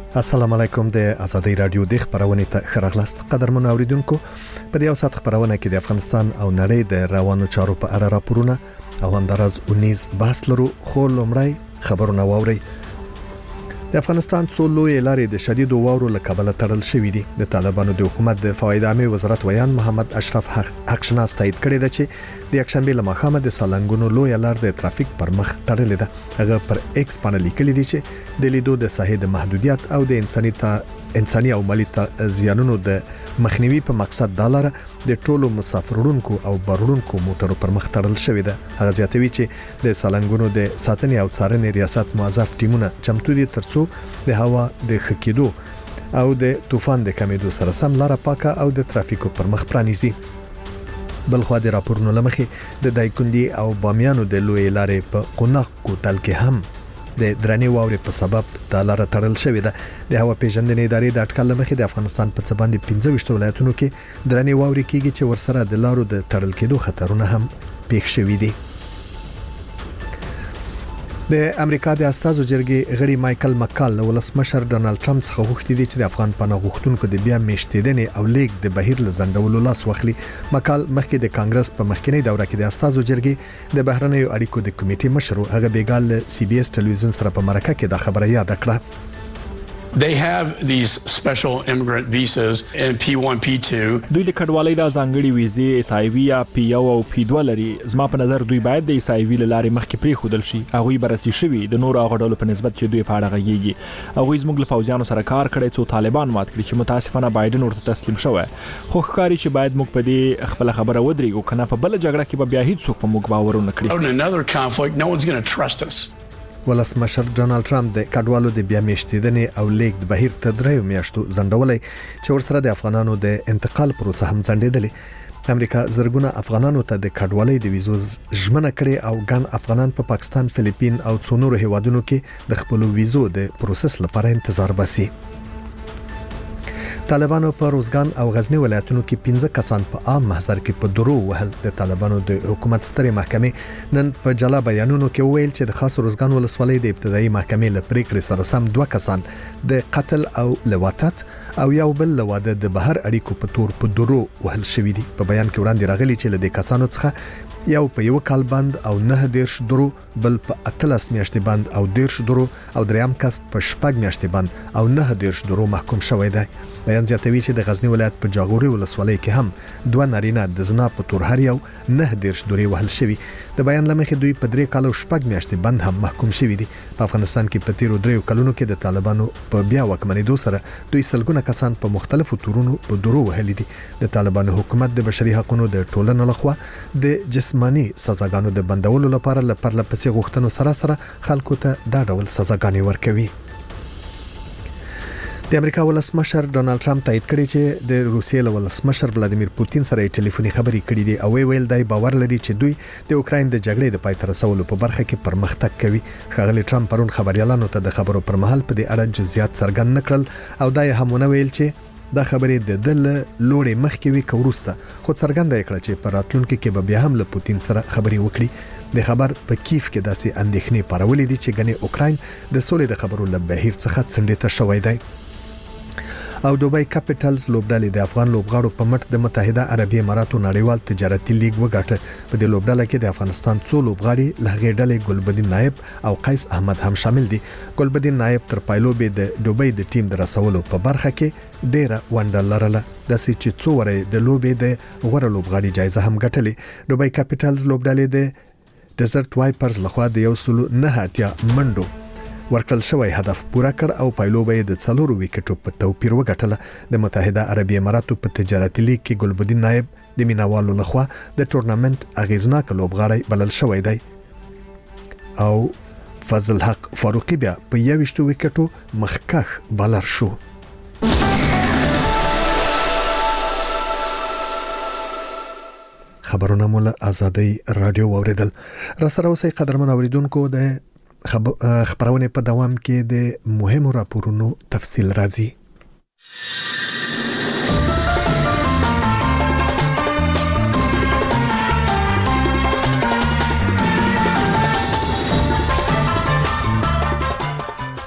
السلام علیکم د ازادي رادیو د خبرونه ته خبرغلاست قدرمن اوریدونکو په دې اوسات خبرونه کې د افغانستان او نړۍ د روانو چارو په اړه راپورونه او همدارز 19 بحث لرو خو لومړی خبرونه واوري د افغانستان څو لوی لارې د شدید واورو له کبله تړل شوې دي د طالبانو د حکومت د فواید عامه وزارت ویان محمد اشرف حقشناس تایید کړی دی چې د یکشنبه له مخامه د سالنګونو لوی لار د ترافیک پر مخ تړلې ده هغه پر ایکس باندې لیکلي دي چې د لیدو د ساحې د محدودیت او د انساني او مالی زیانونو د مخنیوي په مقصد د لار د ټولو مسافرونکو او بارونکو موټرو پر مخ تړل شوې ده هغه زیاتوي چې د سالنګونو د ساتنې او څارنې ریاست موظف ټیمونه چمتو دي ترڅو د هوا د خکېدو او د طوفان د کمیدو سره سم لار پاکه او د ترافیکو پر مخ پرانیزي بلخو د راپورونو لمخې د دایکندي او بامیانو د لوی لارې په قوناق کوتل کې هم د درنې واورې په سبب د لار تړل شوې ده د هوا پیژندنې ادارې د اټکل لمخې د افغانستان په څ باندې 15 ولایتونو کې درنې واورې کېږي چې ورسره د لارو د تړل کېدو خطرونه هم پېښ شوي دي د امریکا د استازو جرګې غړي مايكل مکال له ولسمشر ډونالد ټرمپ څخه غوښتي دي چې د افغان پناه غوښتونکو د بیا میشتېدنې او لیک د بهیر لزندولو لاس واخلي مکال مخکې د کانګرس په مخکنی دوره کې د استازو جرګې د بهرنیو اړیکو د کمیټې مشر هغه بیګال سی بي اس ټلویزیون سره په مرکه کې د خبره یاد کړه They have these special immigrant visas and P1 P2 دوی د کډوالۍ د ځانګړي ویزې اس آی وی یا P1 او P2 لري زما په نظر دوی باید د اس آی وی لارې مخکې پرې خودل شي هغه برسي شوی د نور غړو په نسبت چې دوی په اړه غږیږي هغه زموږ له فوجانو سره کار کړي څو طالبان مات کړي چې متاسفانه بایدن ورته تسلیم شوی خو ښکاری چې باید موږ په دې خپل خبره ودرېږو کنه په بل جګړه کې به بیا هیڅ څوک په موږ باور نه کړي in another conflict no one's going to trust us ولسمشر ډونالد ټرمپ د کډوالو د بیا میشتېدنې او لیک د بهیر ته درې میاشتو ځنډولې چې ورسره د افغانانو د انتقال پروسه هم ځنډېدلې امریکا زرګونه افغانانو ته د کډوالۍ د ویزو ژمنه کړې او ګڼ افغانان په پاکستان فلیپین او څو نورو هیوادونو کې د خپل ویزو د پروسس لپاره انتظار باسي طالبانو په روزګان او غزنی ولایتونو کې 15 کسان په عام محضر کې په درو وهل د طالبانو د حکومت سترې محکمې نن په جلا بیانونو کې ویل چې د خاص روزګان ولسوالۍ د ابتدایي محکمې له پریکړې سره سم 2 کسان د قتل او لواطت او یو بل لواده د بهر اړیکو په تور په درو وهل شوې دي په بیان کې وړاندې راغلي چې له دې کسانو څخه یو په یو کال بند او 9 درو بل په 13 میاشتې بند او 10 درو او دریم کس په 6 میاشتې بند او 9 درو محکوم شوی دی بیان زیاتوي چې د غزنی ولایت په جاغوري ولسوالۍ کې هم 2 نارینه د زنا په تور هر یو 9 درې وهل شوی د بیان لمخې دوی په 3 کال او 6 میاشتې بند هم محکوم شوی دي په افغانستان کې په تیرو 3 کلونو کې د طالبانو په بیا وکمنېدو سره دوی سلګونه کسان په مختلفو تورونو په درو وهل دي د طالبانو حکومت د بشري حقوقو د ټولنې لخوا د جسمانی سزاګانو د بندولو لپاره لپسې غوښتنو سره خلکو ته دا ډول سزاګانې ورکوي د امریکا ولسمشر ډونالد ټرمپ تایید کړی چې د روسیې له ولسمشر ولادیمیر پوتین سره ټلیفوني خبرې کړې دي او ویل دی باور لري چې دوی د اوکراین د جګړې د پای ته رسولو په برخه کې پرمختګ کوي ښاغلی ټرمپ پرون خبريالانو ته د خبرو پر مهال په دې اړه جزئیات څرګند نکړل او دا یې هم ویل چې دا خبرې د دل لوړې مخکې وی کوروسته خو څرګنده کړه چې پر راتلونکو کې به بیا هم له پوتین سره خبرې وکړي د خبر په کیف کې داسې اندېښنې پارولې دي چې ګنې اوکراین د سولې د خبرو له بهیر څخه څنډه شوی دی او دوبای کاپټلز لوبډالې د افغان لوبغاړو په مټ د متحده عربی اماراتو نړیوال تجارتي لیګ وګاټه په دې لوبډاله کې د افغانستان څو لوبغاړي لهغې ډلې ګلبدین نایب او قیس احمد هم شامل دي ګلبدین نایب تر پایلوبې د دوبای د ټیم د رسولو په برخه کې ډیره ونډه لرله د سې څو ورې د لوبې د غوړه لوبغاړي جایزه هم ګټلې دوبای کاپټلز لوبډالې د ډیزرټ وایپرز لخوا د 109 منډو ورکړل شوی هدف پوره کړ او پایلوبې د 4 وکټو په توپیر وګټله د متحده عربی اماراتو په تجارتي لیګ کې ګلبدین نایب د میناوالو لخوا د ټورنمنت اغیزناک لوبغاړی بلل شوی دی او فضل حق فاروقی بیا په 21 وکټو مخکخ بالر شو خبرونه مول ازادي رادیو اوریدل را سره اوسې قدرمن اوریدونکو د خبرونه په دوام کې د مهمو راپورونو تفصیل راځي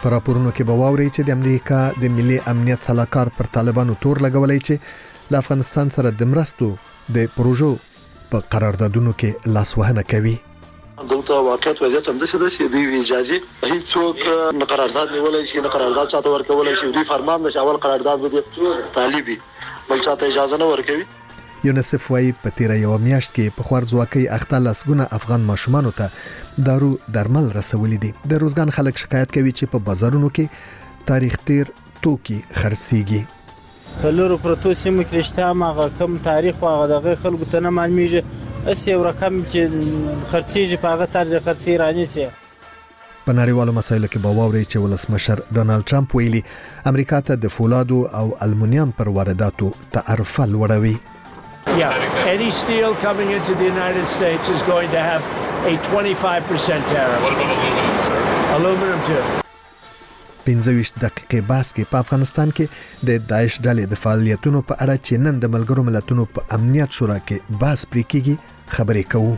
په راپورونو کې به واوري چې د امریکا د ملي امنیت صلاحکار پر طالبانو تور لګولای چې له افغانستان سره د مرستو د پروژو په قراردادونو کې لاسوهنه کوي. دلته واقعیت وضعیت هم داسې ده چې دوی اجازه هیڅوک نه قرارداد نیولای شي، نه قرارداد چاته ورکولای شي. دوی فرمان د اول قرارداد به طالبي بل چاته اجازه نه ورکوي. یونیسف وايي په تیر یو میاشت کې په خوارځواکۍ اخته لسګونه افغان ماشومان ته دارو درمل رسولي دي. د روزګان خلک شکایت کوي چې په بازارونو کې تاریخ تیر توکي خرڅيږي. په لورو پروتو سیمو کې رښتیا ماغه کم تاریخ واغه دغه خلکو ته نه معلومیږي. اس یو رقم چې خرڅيږي په هغه طرز خرڅي راني سي. په نړیوالو مسایلو کې به واوري چې ولسمشر ډونالد ټرمپ ویلي امریکا ته د فولادو او المونیم پر وارداتو تعرفه لوړوي. Yeah, any steel coming into the United States is going to have a 25% tariff. What about aluminum, sir? Aluminum too. 15 دقیقې بحث کې په افغانستان کې د داعش ډلې د فعالیتونو په اړه چې نن د ملګرو ملتونو په امنیت شورا کې بحث پرې کیږي خبرې کوو.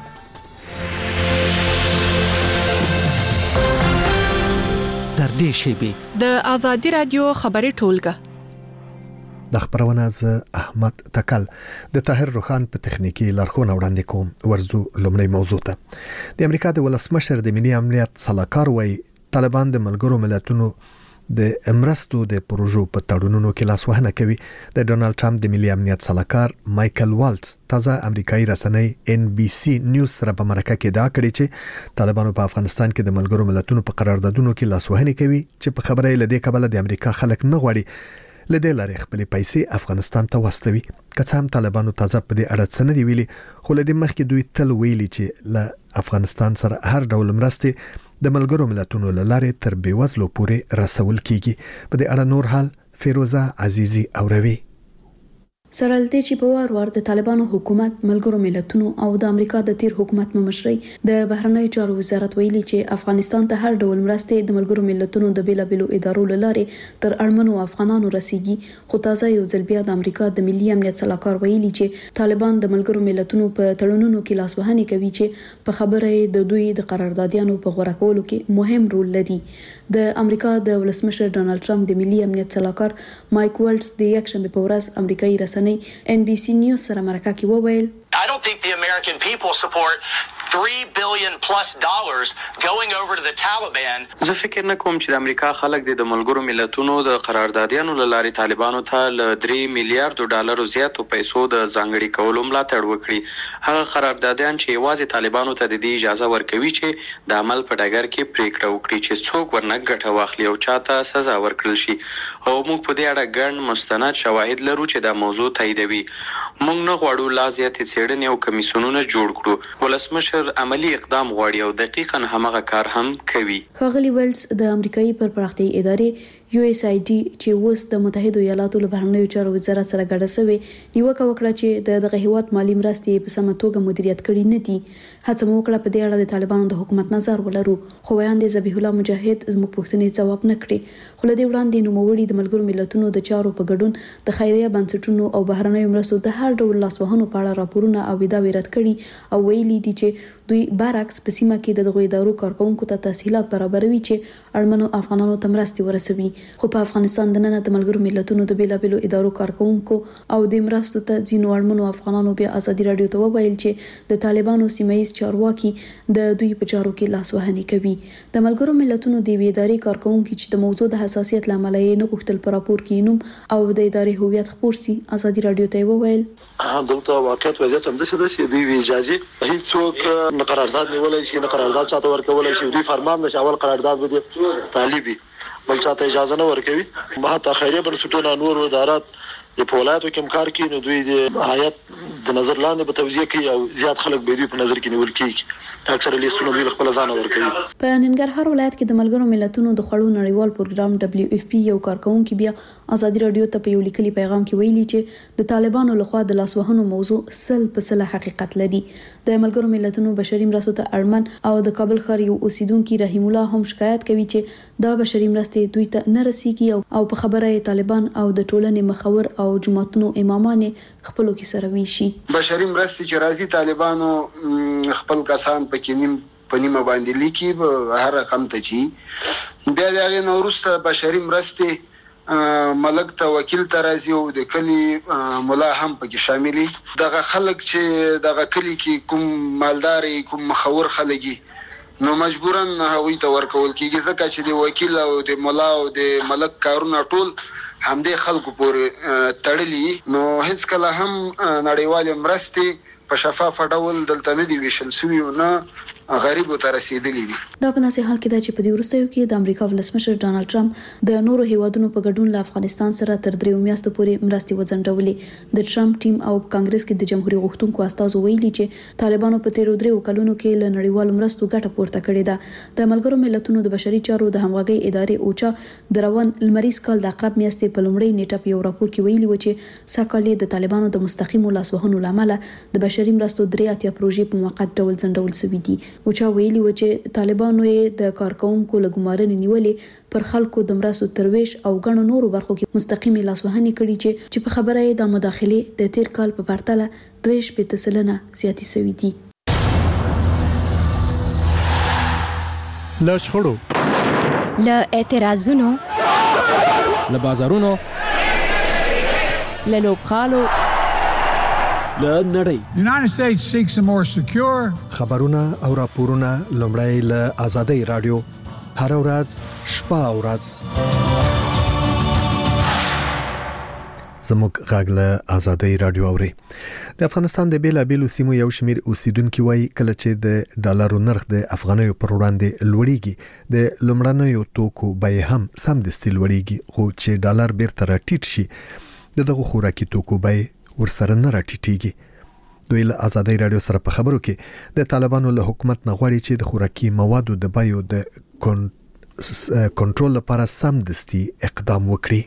تر دې شیبې د آزادي رادیو خبري ټولګه د خبرونه ز احمد تکل د طاهر روخان په تخنیکی لارښوونه وړاندې کوم. ورزو لومړی موضوع ته د امریکا د ولسمشر د ملي امنیت صلاحکار وایي طالبان د ملګرو ملتونو د امرستو د پروژو په تړونونو کې لاسوهنه کوي. د ډونالد ټرمپ د ملي امنیت صلاحکار مایکل والټس تازه امریکایي رسنۍ NBC نیوز سره په مرکه کې دا کړی چې طالبانو په افغانستان کې د ملګرو ملتونو په قراردادونو کې لاسوهنه کوي چې په خبره لدې کبله د امریکا خلک نه غواړي لدې لارې خپل پیسې افغانستان ته واستوي. که څه هم طالبانو تازه په دې اړه څه نه دی ویلي خو لدې مخکې دوی تل ویلي چې له افغانستان سره هر ډول مرستې د ملګرو ملتونو لارې تر بیوزلو پورې رسول کیږي. په دې اړه نور حال فیروزه عزیزی اوروي. سرالته چې په وار د طالبانو حکومت ملګرو ملتونو او د امریکا د تیر حکومت مشري د بهرنیو چارو وزارت ویلي چې افغانستان ته هر ډول مرستې د ملګرو ملتونو د بیلابېلو ادارو لارې تر اړمنو افغانانو رسیږي. خو تازه یو ځل بیا د امریکا د ملي امنیت صلاحکار ویلي چې طالبان د ملګرو ملتونو په تړونونو کې لاسوهنه کوي چې په خبره د دوی د قراردادیانو په غوړه کولو کې مهم رول لري. د امریکا د ولسمشر ډونالد ټرمپ د ملي امنیت صلاحکار مایک والټس د یکشنبه په ورځ امریکایي رسنۍ NBC نیوز سره مرکه کې وویل I don't think the American people support $3 billion plus going over to the Taliban. زه فکر نه کوم چې د امریکا خلک د ملګرو ملتونو د قراردادیانو لارې طالبانو ته ل $3 میلیارډ زیاتو پیسو د ځانګړي کولو ملاتړ وکړي. هغه قراردادیان چې یوازې طالبانو ته د دې اجازه ورکوي چې د عمل په ډګر کې پریکړه وکړي چې څوک ورنه ګټه واخلي او چاته سزا ورکړل شي. او موږ په دې اړه ګڼ مستند شواهد لرو چې دا موضوع تاییدوي. موږ نه غواړو لا زیاتې څېړنې او کمیسیونونه جوړ کړو. ولسمشر عملی اقدام غواړي او دقیقاً همغه کار هم کوي. ښاغلي ویلټس د امریکایي پرمختیایي ادارې USAID چې اوس د متحده ایالاتو له بهرنیو چارو وزارت سره ګډه شوی نیوکه وکړه چې دغه هیواد مالی مرستې په سمه توګه مدیریت کړي نه دي. هڅه مو وکړه په دې اړه د طالبانو د حکومت نظر ولرو خو وړاندې ذبیح الله مجاهد زموږ پوښتنې ځواب نه کړي. خو لدې وړاندې نوموړي د ملګرو ملتونو د چارو په ګډون د خیریه بنسټونو او بهرنیو مرستو د هر ډول لاسوهنو په اړه راپورونه او ادعاوې رد کړي او ویلي دي چې دوی برعکس په سیمه کې د دغه ادارو کارکونکو ته تسهیلات برابروي چې اړمنو افغانانو ته مرستې ورسوي. خو په افغانستان د نن د ملګرو ملتونو د بیلابېلو ادارو کارکونکو او د مرستو ته ځینو اړمنو افغانانو بیا ازادي رادیو ته وویل چې د طالبانو سیمایي چارواکي د دوی په چارو کې لاسوهنه کوي. د ملګرو ملتونو د ادارې کارکونکو چې د موضوع د حساسیت لامل یې نه غوښتل پر راپور کې نوم او د ادارې هویت خبر سي ازادي رادیو ته وویل دلته واقعیت وضعیت هم داسې ده چې دوی اجازه هیڅوک نه قرارداد نیولای شي، نه قرارداد چاته ورکولای شي. دوی فرمان د اول قرارداد به طالبي بل چاته اجازه نه ورکوي. ما ته خیریه بنسټونه نور ادارات په ولایتو کې کار کوي نو دوی د هیئت د نظر لاندې به توزیع کوي او زیات خلک به دوی په نظر کې نیول کیږي. اکثر لیستونه دوی خپل ځان ورکوي. په ننګرهار ولایت کې د ملګرو ملتونو د خړو نړیوال پروګرام WFP یو کارکونکو بیا ازادي رادیو ته په یو لیکلي پیغام کې ویلي چې د طالبانو لخوا د لاسوهنو موضوع سل حقیقت لري. د ملګرو ملتونو بشري مرستو ته اړمن او د کابل ښار یو اوسیدونکو رحیم الله هم شکایت کوي چې دا بشري مرستې دوی ته نه رسیږي او په خبره طالبان او د ټولنې مخور او جماعتونو امامان خپلو کې سره ویشي. بشري مرستې چې راځي طالبانو خپل کسان پکې په نیمه باندې لیکي هر رقم ته چی بیا د هغې نه وروسته بشري مرستې ملک ته وکیل ته راځي او د کلي ملا هم پکې شاملي. دغه خلک چې دغه کلي کې کوم مالداري کوم مخور خلک نو مجبوراً هغوی ته ورکول کېږي ځکه چې د وکیل او د ملا او د ملک کارونه ټول همدې خلکو پورې تړلي. نو هیڅ کله هم نړیوالې مرستې په شفافه ډول دلته نه دي ویشل شوي او نه غریبو ته رسیدلی دي. دا په داسې حال کې ده چې په دې وروستیو کې د امریکا ولسمشر ډانلډ ټرمپ د نورو هیوادونو په ګډون له افغانستان سره تر 3 میاشتو پورې مرستې وځنډولې. د ټرمپ ټیم او کانګرس کې د جمهوریت غوښتونکو استازو ویلي چې طالبانو په 13 کلونو کې له نړیوالو مرستو ګټه پورته کړې ده. د ملګرو ملتونو د بشري چارو د همغږي ادارې اوچا د روان لمریز کال د عقرب میاشتې په لومړۍ نیټه په یو راپور کې ویلي و چې ساکالې د طالبانو د مستقیمو لاسوهنو لامل د بشري مرستو 3 پروژې په موقت ډول ځنډول شوې دي. اوچا ویلي و چې طالبانو یې د کارکونکو له ګمارنې نیولې پر خلکو د مرستو ترویش او غنو نورو برخو کې مستقیمي لاسوهنې کړي چې په خبره یې د مداخله د تیر کال په پرتله 3% زیاتې شوې دي. له شخړو، له اعتراضونو، له بازارونو، له لوبغالو، له نړۍ. The United States seeks a more secure. خبرونه او راپورونه لومړی له آزادۍ رادیو هر ورځ شپه او ورځ زموږ غږ له آزادۍ رادیو اوري. د افغانستان د بیلابیلو سیمو یو شمیر اوسیدونکو وایي کله چې د ډالرو نرخ د افغانیو پر وړاندې لوړیږي د لومړنیو توکو بیې هم سمدستي لوړیږي، خو چې ډالر بیرته راټیټ شي دغه خوراکي توکو بیې ورسره نه راټیټیږي. دوی له آزادۍ رادیو سره په خبرو کې د طالبانو له حکومت نه غواړي چې د خوراکي موادو د بیو د کنترل لپاره سمدستي اقدام وکړي.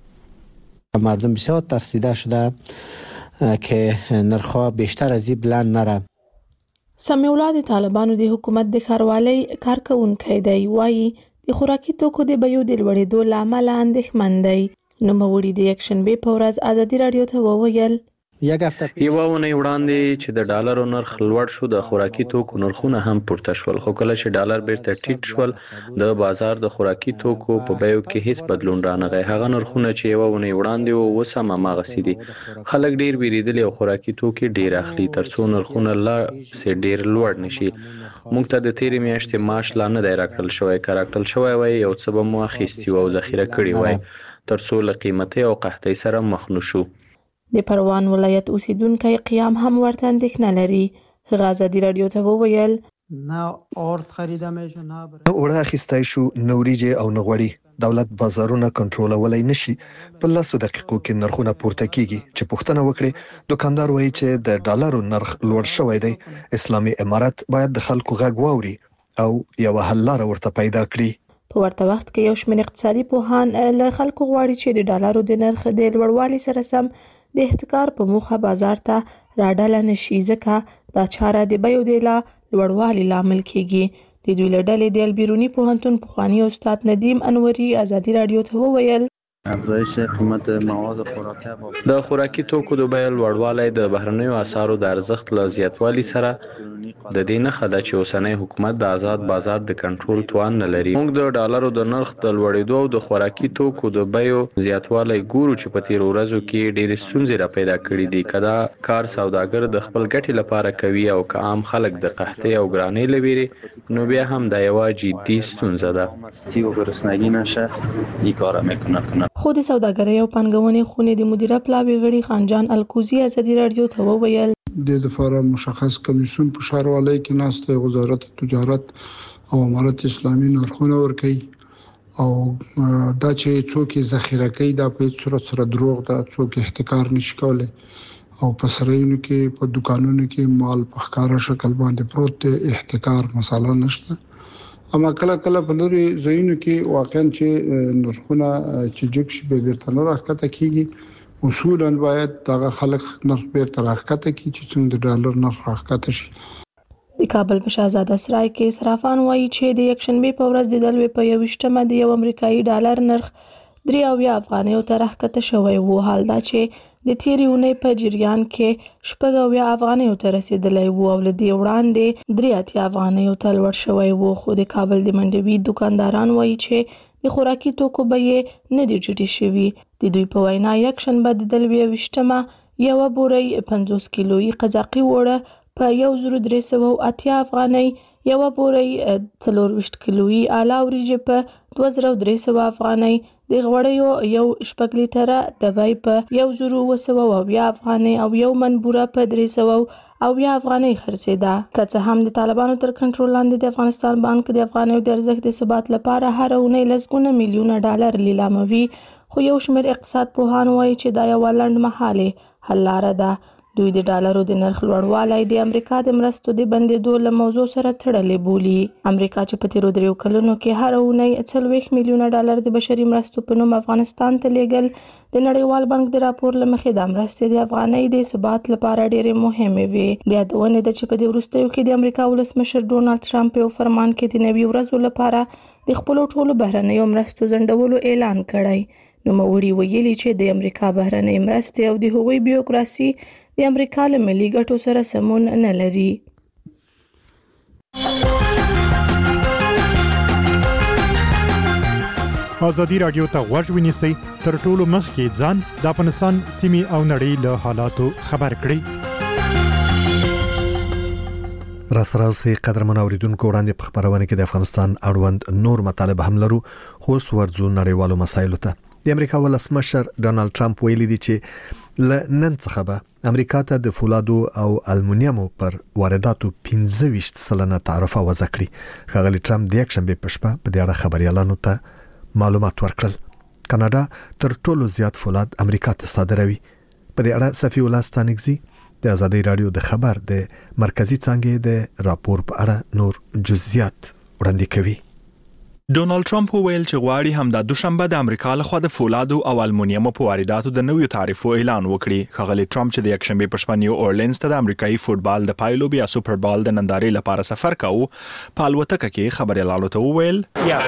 مردم بسیار ترسیده شده که نرخ‌ها بیشتر از این بلند نره. سمیع الله د طالبانو د حکومت د ښاروالۍ کارکونکی دی، وایي د خوراکي توکو د بیو د لوړېدو له امله اندېښمن دی. نوموړي د یکشنبې په ورځ آزادي رادیو ته وویل یوه اونۍ وړاندې چې د ډالرو نرخ لوړ شو د خوراکي توکو نرخونه هم پورته شول، خو کله چې ډالر بیرته ټیټ شول د بازار د خوراکي توکو په بیو کې هیڅ بدلون رانغی. هغه نرخونه چې یوه اونۍ وړاندې وو اوس هم هماغسې دي. خلک ډیر ویریدلي او خوراکي توکي ډیر اخلي ترڅو نرخونه لا سه ډیر لوړ نشي. موږ ته د تیرې میاشتې معاش لا نه دی راکړل شوی، که راکړل شوی وای یو څه به مو اخیستي او ذخیره کړي وای ترڅو له قیمتي او قحطۍ سره مخ نشو. د پروان ولایت اوسیدونکو قیام هم ورته اندېښنه لري. آزادي رادیو ته وویل نه اورد خریده میشه نه اوړه اخیستای شو نوريجه او نغوړي دولت بازارونه کنټرولولای نشي. په 10 دقیقو کې نرخونه پورته کیږي. چې پوښتنه وکړي دکاندار وایي چې د ډالرو نرخ لوړ شوی دی. اسلامي امارات باید د خلکو غږ واوري او یو حل لار ورته پیدا کړي. په ورته وخت کې یو شمېر اقتصادي پوهان له خلکو غواړي چې د ډالرو د نرخ د لوړوالي سره سم د احتکار په موخه بازار ته راډاله نشي، ځکه دا چاره د بیو د لوړوالي لامل کیږي. د دوی له ډلې د البیروني پوهنتون پخوانی استاد ندیم انوري آزادي رادیو ته وویل افزایش قیمت مواد خوراکي د خوراکي توکو د بیو لوړوالی د بهرنیو اسعارو د ارزښت له زیاتوالي سره د دې نښه ده چې اوسنی حکومت د آزاد بازار د کنټرول توان نه لري. موږ د ډالرو د نرخ د لوړېدو او د خوراکي توکو د بیو زیاتوالی ګورو چې په تیرو ورځو کې ډېرې ستونزې را پیدا کړي دي. که دا کار سوداګر د خپل ګټې لپاره کوي او که عام خلک د قحطۍ او ګرانۍ له ویرې، نو بیا هم دا یوه جدي ستونزه ده. خو د سوداګرۍ او پانګونې خونې د مدیره پلاوي غړي خانجان الکوزي آزادي رادیو ته وویل د لپاره مشخص کمیسیون په ښاروالۍ کې ناسته وزارت تجارت او امارت اسلامي نرخونه ورکوي او دا چې څوک ذخیره کوي دا په صورت سره دروغ ده، څوک احتکار نشي کولای او په سرایونو کې په دکانونو کې مال په ښکارا شکل باندې پروت دی، احتکار مساله نشته. اما کله کله په لوري ځایونو کې واقعا چې نرخونه چې جګ شي به بیرته نه راکته کیږي، اصولا باید دغه خلک نرخ بیرته راکته کی چې څنګه د ډالر نرخ راکته شي. د کابل په شاهزاده سرای کې صرافان وایي چې د یکشنبه په ورځ د دلوي په 21مه د یو امریکایي ډالر نرخ 83 افغانیو ته راښکته شوی و. حال دا چې د تیرې اونۍ په جریان کې 80 افغانیو ته رسیدلی و او له دې وړاندې 83 افغانیو ته لوړ شوی و. خو د کابل د منډوي دکانداران وایي چې د خوراکي توکو بیې نه دي ټیټې شوي. د دوی په وینا یکشنبه د 22 یوه بورۍ 50 کیلویي قزاقي اوړه په 1380 افغانۍ، یوه بورۍ 24 کیلویي اعلی وریجې په 2300 افغانۍ، د غوړیو یو 6 لیټره ډبی په 1200 افغانۍ او یو من بوره په 300 افغانۍ خرڅېده. که څه هم د طالبانو تر کنټرول لاندې د افغانستان بانک د افغانیو د ارزښت د ثبات لپاره هر اونۍ لسګونه میلیونه ډالر لیلاموي، خو یو شمېر اقتصاد پوهان وایي چې دا یوه لنډمهالې حل لاره ده. دوی د ډالرو د نرخ لوړوالی د امریکا د مرستو د بندېدو له موضوع سره تړلې بولي. امریکا چې په تیرو 3 کلونو کې هر اونۍ 40 میلیونه ډالر د بشري مرستو په نوم افغانستان ته لیږل، د نړیوال بانک د راپور له مخې د مرستې د افغانۍ د ثبات لپاره ډېرې مهمې وي. د یادونې ده چې په دې وروستیو کې د امریکا ولسمشر ډونالډ ټرمپ په یو فرمان کې د 90 ورځو لپاره د خپلو ټولو بهرنیو مرستو ځنډولو اعلان کړی. نوموړي ویلي چې د امریکا بهرنۍ مرستې او د هغوی بیوکراسي د امریکا له ملي ګټو سره سمون نه لري. ازادي راډیو ته غوږ ونیسئ، تر ټولو مخکې ځان د افغانستان سیمې او نړۍ له حالاتو خبر کړئ. راسره اوسئ قدرمن اوریدونکو، وړاندې په خبرونه کې د افغانستان اړوند نور مطالب هم لرو، خو ورځو نړیوالو مسایلو ته. د امریکا ولسمشر ډونالډ ټرمپ ویلي دی چې ل نن څخه به امریکا ته د فولادو او المونیمو پر وارداتو 25% تعرفه وضع کړي. ښاغلي ټرمپ د یکشنبه په شپه په دې اړه خبريالانو ته معلومات ورکړل. کاناډا تر ټولو زیات فولاد امریکا ته صادروي. په دې اړه صفي الله ستانکزي د ازادي رادیو د خبر د مرکزی څانګې د راپور په اړه نور جزئیات وړاندې کوي. ډونالډ ټرمپ ویل چې غواړي همدا دوشنبه د امریکا لخوا د فولادو او المونیمو په وارداتو د نویو تعرفو اعلان وکړي. ښاغلي ټرمپ چې د یکشنبه په شپه نیو اورلینز ته د امریکایي فوتبال د پایلو بیا سوپر بال د نندارې لپاره سفر کاوه، په الوتکه کې خبريالانو ته وویل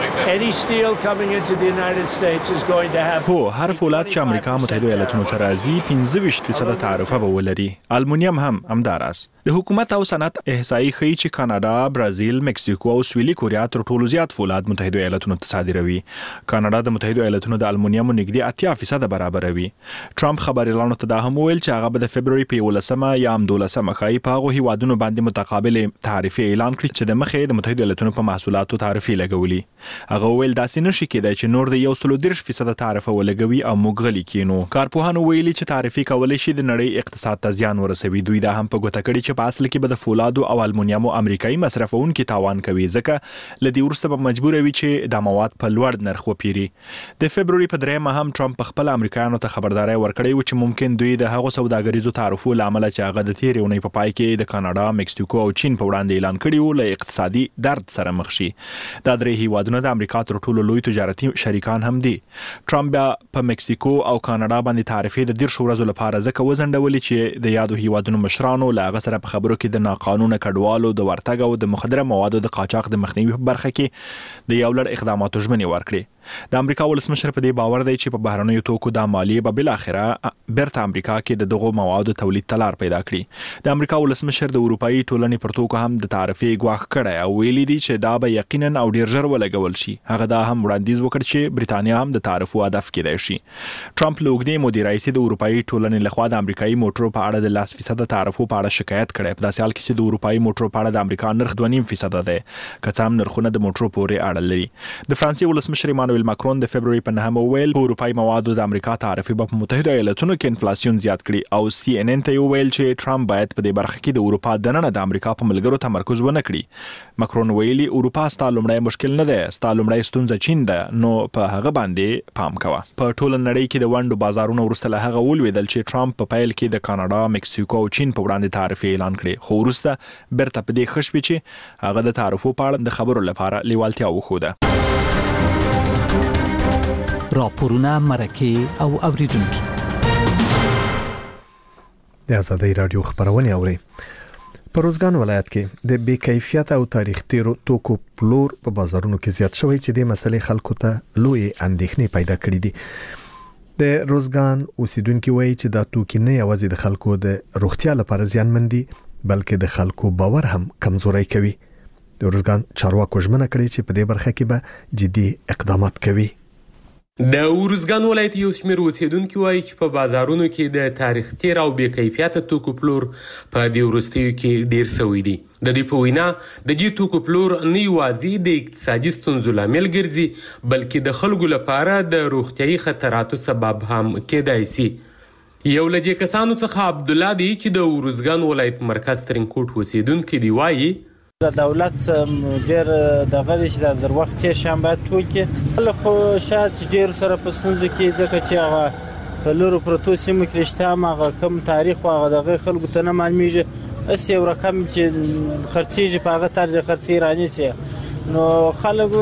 هو هر فولاد چې امریکا متحده ایالاتونو ته راځي 25% تعرفه به ولري. المونیم هم همداراز. د حکومت او صنعت احصایي ښیي چې کاناډا، برازیل، مکسیکو او سویلي کوریا تر ټولو زیات فولاد متحده ایالاتونو ته صادروي. کاناډا د متحده ایالاتونو د المونیمو نږدې 80% برابروي. ټرمپ خبريالانو ته دا هم ویل چې هغه به د فبرवरी په 11 یا 12 خای په هغه هیوادونو باندې متقابل تعرفه اعلان کړي چې د مخې د متحده ایالاتونو په محصولاتو تعرفه لګولي. هغه ویل داسې نشي کېدای چې نور د 130% تعرفه ولګوي او موږ غلي کینو. کارپوهانو ویلي چې تعرفه کولای شي د نړۍ اقتصاد ته زیان ورسوي. دوی دا هم په ګوته کړي چې په اصل کې به د فولادو او المونیمو امریکایي مصرفونکو تاوان کوي، ځکه لدی ورسته به مجبور وي چې د مواد په لوړ نرخ وپیري. د فبرवरी په 3 هم ټرمپ په خپل امریکایانو ته خبرداري ورکړې و چې ممکن دوی د هغو سوداګریزو تعرفو لامل چې هغه د تیرې اونۍ په پای کې د کاناډا، مکسیکو او چین په وړاندې اعلان کړی و له اقتصادي درد سره مخ شي. دا درې هیوادونه د امریکا تر ټولو لوی تجارتي شریکان هم دي. ټرمپ په مکسیکو او کاناډا باندې تعرفې د 10 ورځو لپاره ځکه وزندولې چې د یادو هیوادونو مشرانو له هغه سره په خبرو کې د ناقانونه کډوالو د ورتګ او د مخدره موادو د قاچاق د مخنیوي په برخه کې د یو لړ اقداماتو ژمنې ورکړي. د امریکا ولسمشر په دې باور دی چې په بهرنیو توکو د مالیې به بل اخره برته امریکا کې د دغو موادو تولید تلار پیدا کړي. د امریکا ولسمشر د اروپאי ټولنې پر توکو هم د تعرفې غواخ کړی او ویلي دی چې دا به یقینا او ډیر ژر ولګول شي. هغه دا هم وړاندیز وکړ چې برېټانیا هم د تعرفو هدف کېدای شي. ټرمپ لوګدي مدیر رئیس د اروپאי ټولنې لخوا د امریکایي موټرو په اړه د 10% تعرفو په اړه شکایت کړی. په داسې حال کې چې د اروپאי موټرو په اړه د امریکا نرخ 2.5% دی، که څه هم نرخونه د موټرو پورې اړه لري. د فرانسې ولسمشر ایمانوئل ماکرون د فبرवरी په 9 ویل په اروپאי موادو د امریکا تعرفې په متحده ایالاتونو کې انفلیسیون زیات کړي او CNN ته ویل چې ټرمپ باید په دې برخه کې د اروپا دننه د امریکا په ملګرو تمرکز ونه کړي. ماکرون ویلي اروپا ستاسو لومړی مشکل نه ده، ستاسو لومړی ستونزه چین ده، نو په هغه باندې پام کوه. په ټول نړۍ کې د ونډو بازارونو ورسته له هغه ولویدل چې ټرمپ په پیل کې د کاناډا، مکسیکو او چین په وړاندې تعرفې اعلان کړي، خو وروسته برته په دې خښ چې هغه د تعرفو په اړه د خبرو لپاره لیوالتیا وښوده. راپورونه، مرکې او اوریدونکو. د ازادي رادیو خبرونه اوري. په روزګان ولایت کې د بې کیفیت او تاریخ تیرو توکو پلور په بازارونو کې زیات شوی چې د مسلې خلکو ته لوی اندېښنې پیدا کړې دي د روزګان اوسیدونکو وایي چې دا توکي نه یوازې د خلکو د روغتیا لپاره زیانمن دي بلکې د خلکو باور هم کمزوري کوي د روزګان چارواکو ژمنه کړې چې په دې برخه کې به جدي اقدامات کوي د ورزګان ولایت یو شمېر اوسیدونکي وایي چې په بازارونو کې د تاریخ تیر او بې کیفیته توکو پلور په دې وروستیو کې ډیر شوی دی د دې په وینا د دې توکو پلور نه یوازې د اقتصادي ستونزو لامل ګرځي بلکې د خلکو لپاره د روغتیايي خطراتو سبب هم کېدای شي یو له دې کسانو څخه عبدالله دی چې د ورزګان ولایت مرکز ترینکوټ اوسیدونکی دی وایي د دولت ډیر دغه چې د وخت تیر شان باید ټول کې خلک شاید ډیر سره په ستونزو کې ځکه چې هغه په لورو پروتو سیمو کې رښتیا هغه کم تاریخ او هغه دغه خلکو ته نه معلومیږي اس یو رقم چې خرڅیږي په هغه طرز خرڅي رانیسي نو خلک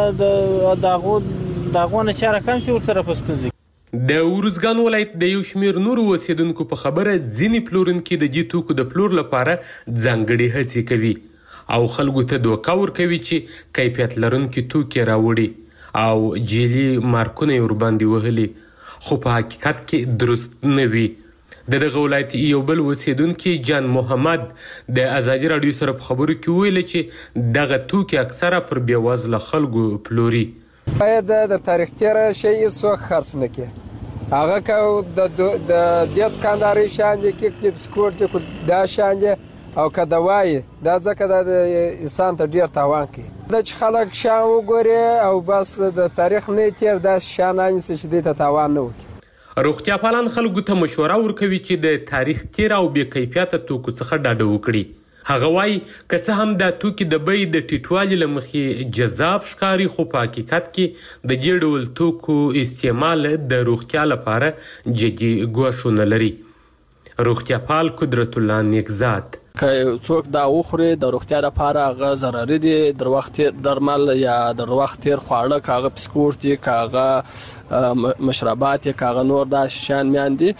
د داغو نه چاره کم چې ورسره په ستونزو د ورزګان ولایت د یو شمېر نورو اوسیدونکو په خبره ځینې پلورونکي د دې توکو د پلور لپاره ځانګړې هڅې کوي او خلکو ته دوکه ورکوي چې کیفیت لرونکي توکي راوړي او جعلي مارکونه یې ورباندې وهلي خو په حقیقت کې درست نه وي د دغه ولایت یو بل اوسیدونکي جان محمد د ازادي راډیو سره په خبرو کې ویل چې دغه توکي اکثره پر بېوزله خلکو پلوري باید د تاریخ تیر شی څوک خرڅ نه کړي هغه که د دې دکانداري شان دي کې بسکوټ دي دا شان دي او که دوای دا ځکه د انسان ته ډیر تاوان کوي د چې خلک شان وګوري او بس د تاریخ نه تیر دا شان انسي چې د تاوان نه وکړي روغتیا پالان خلکو ته مشوره ورکوي چې د تاریخ تیر او بې کیفیته توکو څخه ډاډه وکړي هغه وایي که څه هم دا توکي د بیې د ټیټوالي له مخې جذاب ښکاري خو په حقیقت کې د دې ډول توکو استعمال د روغتیا لپاره جدي ګواښونه لري روغتیا پال قدرت الله نیکزاد که څوک دا وخوري د روغتیا لپاره هغه ضرري دي در وخت درمل یا در وخت تیر خواړه کاغه بسکوټ دي کاغه مشروبات یا کاغه نور دا شان میان دي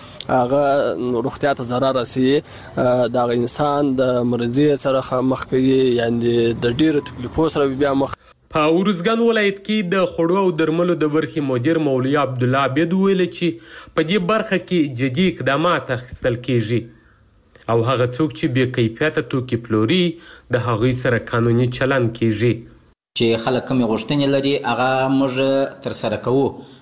هغه روغتیا ته ضرر رسي دا انسان د مرضی سره مخ کوي یعنی د ډیرو تکلیفو سره بیا مخ په ورزګان ولایت کې د خوړو او درملو د برخې مدیر مولوي عبدالله عبید ویل چې په دې برخه کې جدي اقدامات اخیستل کیږي او هغه څوک چې بې کیفیته توکي پلوري د هغوی سره قانوني چلند کیږي چې خلک کومې غوښتنې لري هغه موږ ترسره کوو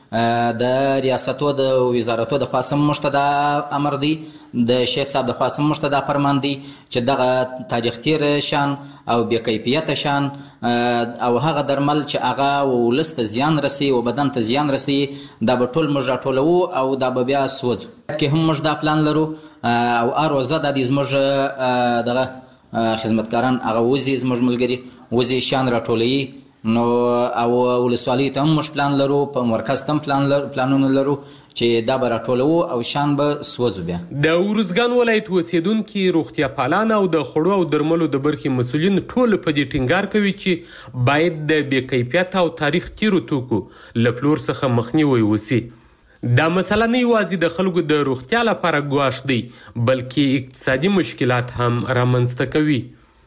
د ریاستو د وزارتو د خوا سم موږ ته دا امر دی د شیخ صاحب د خوا سم موږ ته دا فرمان دی چې دغه تاریخ تیر شان او بې کیفیته شان او هغه درمل چې هغه ولس ته زیان رسي او بدن ته زیان رسي دا به ټول موږ راټولوو او دا به بیا سوځو کې هم موږ دا پلان لرو او اروزه د دې زموږ دغه خدمتګاران هغه وزي زموږ ملګري وزي شان راټولوي نو او ولسوالۍ ته هم موږ پلان لرو په مرکز ته هم پلانونه لرو چې دا به راټولوو او شان به سوځو بیا د ورزګان ولایت اوسیدونکي روغتیا پالان او د خوړو او درملو د برخې مسؤلین ټول په دې ټینګار کوي چې باید د بې کیفیته او تاریخ تیرو توکو له پلور څخه مخنیوی وسي دا مسله نه یوازې د خلکو د روغتیا لپاره ګواښ دی بلکې اقتصادي مشکلات هم رامنځته کوي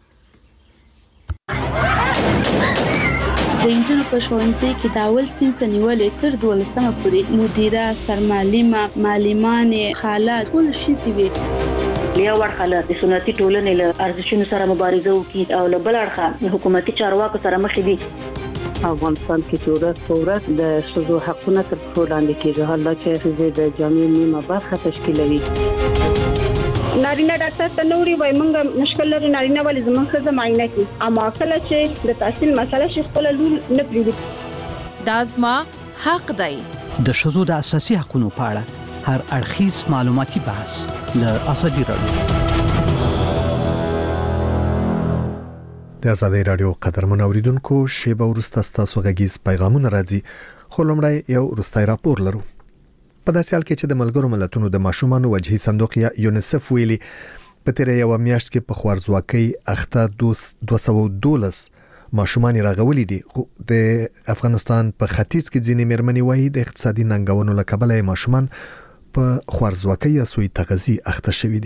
د انجنونو په ښوونځي کې د اول صنف نیولې تر 12مه پورې مدیره سرمعلمه معلمانې خالات ټول ښځې وي یو ورخه د سنتي ټولنې له ارزښتونو سره مبارزه وکړي او له بل اړخه حکومتي چارواکو سره مخ دي افغانستان کې چې ورځ په ورځ د ښځو حقونه تر پښو لاندې کېږي حالا چې ښځې د جامعې نیمه برخه تشکیلوي نارینه ډاکټر ته نوري وای مونږ مشکل لري نارینه ولې زموږ ښځه معاینه کوي اما کله چې د تحصیل مسله شي خپل لول نه پریږدي دا زما حق دی د ښځو د اساسي حقوقو په اړه هر اړخیز معلوماتي بحث له ازادي راډیو د ازادي راډیو قدرمن اوریدونکو شیبه ورسته ستاسو غږیز پیغامونه راځي خو لومړی یو وروستی راپور لرو په داسې حال کې چې د ملګرو ملتونو د ماشومانو وجهي صندوق یا یونیسف ویلي په تیره یو میاشت کې په خوارځواکۍ اخته 212 ماشومان راغولي دي د افغانستان په ختیځ کې ځینې مېرمنې وایي د اقتصادي ننګونو له کبله ماشومان په خوارځواکۍ یا سوء تغذیه اخته شوي دي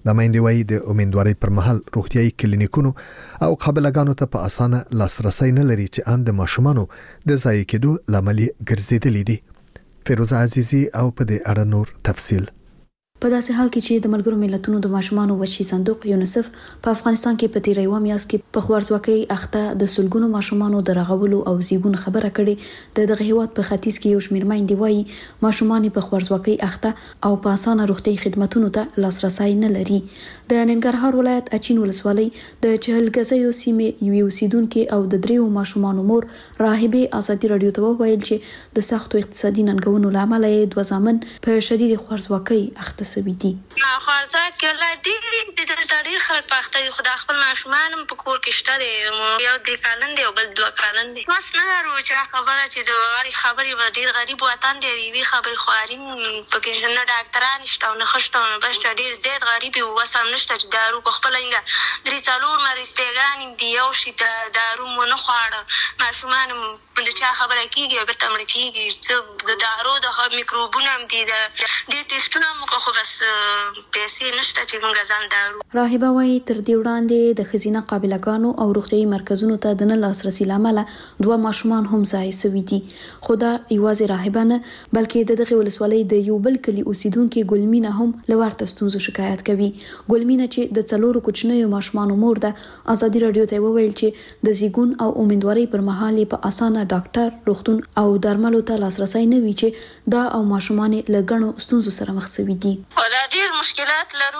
د میندې وایي د امیندوارۍ پر مهال روغتيایي کلینیکونو او قابلګانو ته په اسانه لاسرسي نه لري چې ان د ماشومانو د ضایع کېدو لامل ګرځېدلې دي. فیروزه عزیزی او په دې اړه نور تفصیل. په داسې حال کې چې د ملګرو ملتونو د ماشومانو وچی صندوق یونیسف په افغانستان کې په تیرې یو میاشت کې په خوارځواکۍ اخته د سلګونو ماشومانو د رغولو او زیږون خبره کړې د دغه هیواد په ختیځ کې یو شمېر میندې وایي ماشومان په خوارځواکۍ اخته او په اسانه روغتي خدماتو ته لاسرسي نه لري. د ننګرهار ولایت اچین ولسوالۍ د چهلګزیو سیمې یو اوسیدونکو او د دریو ماشومانو مور راهبه ازادي رادیو ته وویل چې د سختو اقتصادي ننګونو لامل یې دوه ځامن په شدید خوارځواکۍ اخته سوي دي. خوارځواکۍ لا ډېر خلک په اخته دي خو د خپل ماشومان هم په کور کې شته دی یو 3 کلن دی او بل 2 کلن دی. بس نه لرو چې خبره چې د خبرې به ډېر غریب وطن دی یوې خبرې خواري پکې نه ډاکټران شته او نه ښه شته نو بس ډېر زیات غریب یو وس هم نشته چې دارو په خپله هنګه 3-4 مرستېګانې دي یو شي دارو مو نه خواړه ماشومان د چا خبره کېږي او بېرته مړه کېږي څه د دارو د میکروبونه هم دي ډېر ټېسټونه هم وکړو خو بس پیسې نشته چې موږ ځان دارو. راهبه وایي تر دې وړاندې د ښځینه قابلګانو او روغتیایي مرکزونو ته د نه لاسرسي لامل 2 ماشومان هم ضایع شوي دي. خو دا یوازې راهبه نه بلکې د دغه ولسوالۍ د یو بل کلي اوسیدونکو ګلمینه هم له ورته ستونزو شکایت کوي. ګلمینه چې د 4 کوچنیو ماشومانو مور ده ازادي رادیو ته وویل چې د زیږون او امیندوارۍ پر مهال په اسانه ډاکټر روغتون او درملو ته لاسرسي نه وي چې دا او ماشومان له ګڼو ستونزو سره مخ شوي دي. ولا ډېر مشکلات لرو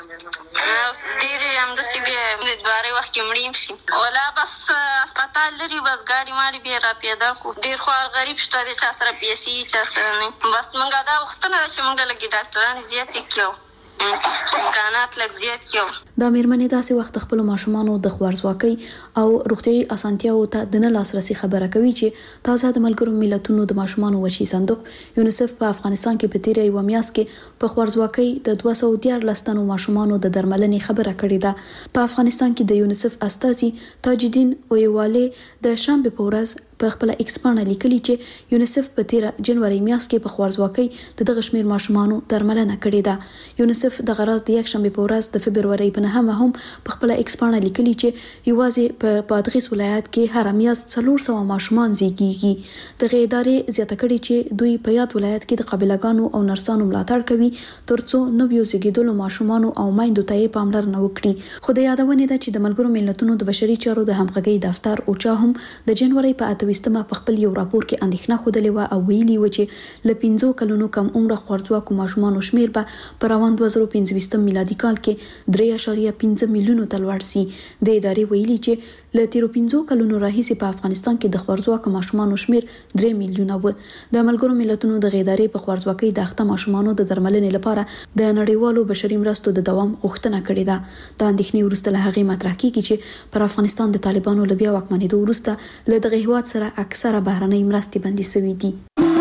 ډېر همداسې بیا امیدوارۍ وخت کې مړیم شي ولا بس هسپتال لري بس ګاډي ماډي بیا را پیدا کو ډېر خوار غریب شته دی چا سره پیسې چا سره نه بس موږ دا وختونه ده چې موږ لږ ډاکټران زیاتې کړو امکانات لږ زیات کړو. دا مېرمنې داسې وخت خپل ماشومانو د خوارځواکۍ او روغتيایي اسانتیاوو ته د نه لاسرسي خبره کوي چې تازه د ملګرو ملتونو د ماشومانو وچی صندوق یونیسف په افغانستان کې په تیرې یو میاشت کې په خوارځواکۍ د 214 تنو ماشومانو د درملنې خبره کړې ده. په افغانستان کې د یونیسف استازي تاج الدین اویواله د شنبه په ورځ په خپل ایکس باندې لیکلي چې یونیسف په 13 جنوري میاشت کې په خوارځواکۍ د دغه شمیر ماشومانو درملنه کړې ده. یونیسف د غراز د یک شنبه په ورځ د فبرवरी په 9 هم په خپل ایکس باندې لیکلي چې یوازې په بادغیس ولایت کې هر میاشت 400 ماشومان زیږیږي. دغه ادارې زیاته کړي چې دوی په یاد ولایت کې د قابلګانو او نرسانو ملاتړ کوي ترڅو نویو زیږیدلو ماشومانو او میندو ته پاملرنه وکړي. خو د یادونه ده چې د ملګرو ملتونو د بشري چارو د همغږي دفتر اوچا هم د جنوري په 28 په خپل یو راپور کې اندېښنه خوده و او ویلي و چې ل 15 کلونو کم عمر خوارځواکو ماشومانو شمیر به په روان 2025 میلادي کال کې 3.5 میلیونو ته لوړ شي. د ادارې ویلي چې ل 15 کلونو راهیسې په افغانستان کې د خوارځواکو ماشومانو شمیر 3 میلیونه و. د ملګرو ملتونو د ادارې په خوارځواکۍ د اخته ماشومانو د درملنې لپاره د نړیوالو بشري مرستو د دوام غوښتنه کړې ده. د اندېښنې وروسته له هغې مطرح کیږي چې پر افغانستان د طالبانو له بیا واکمنېدو وروسته له دغه هیواد سره اکثره بهرنۍ مرستې بندي شوې دي.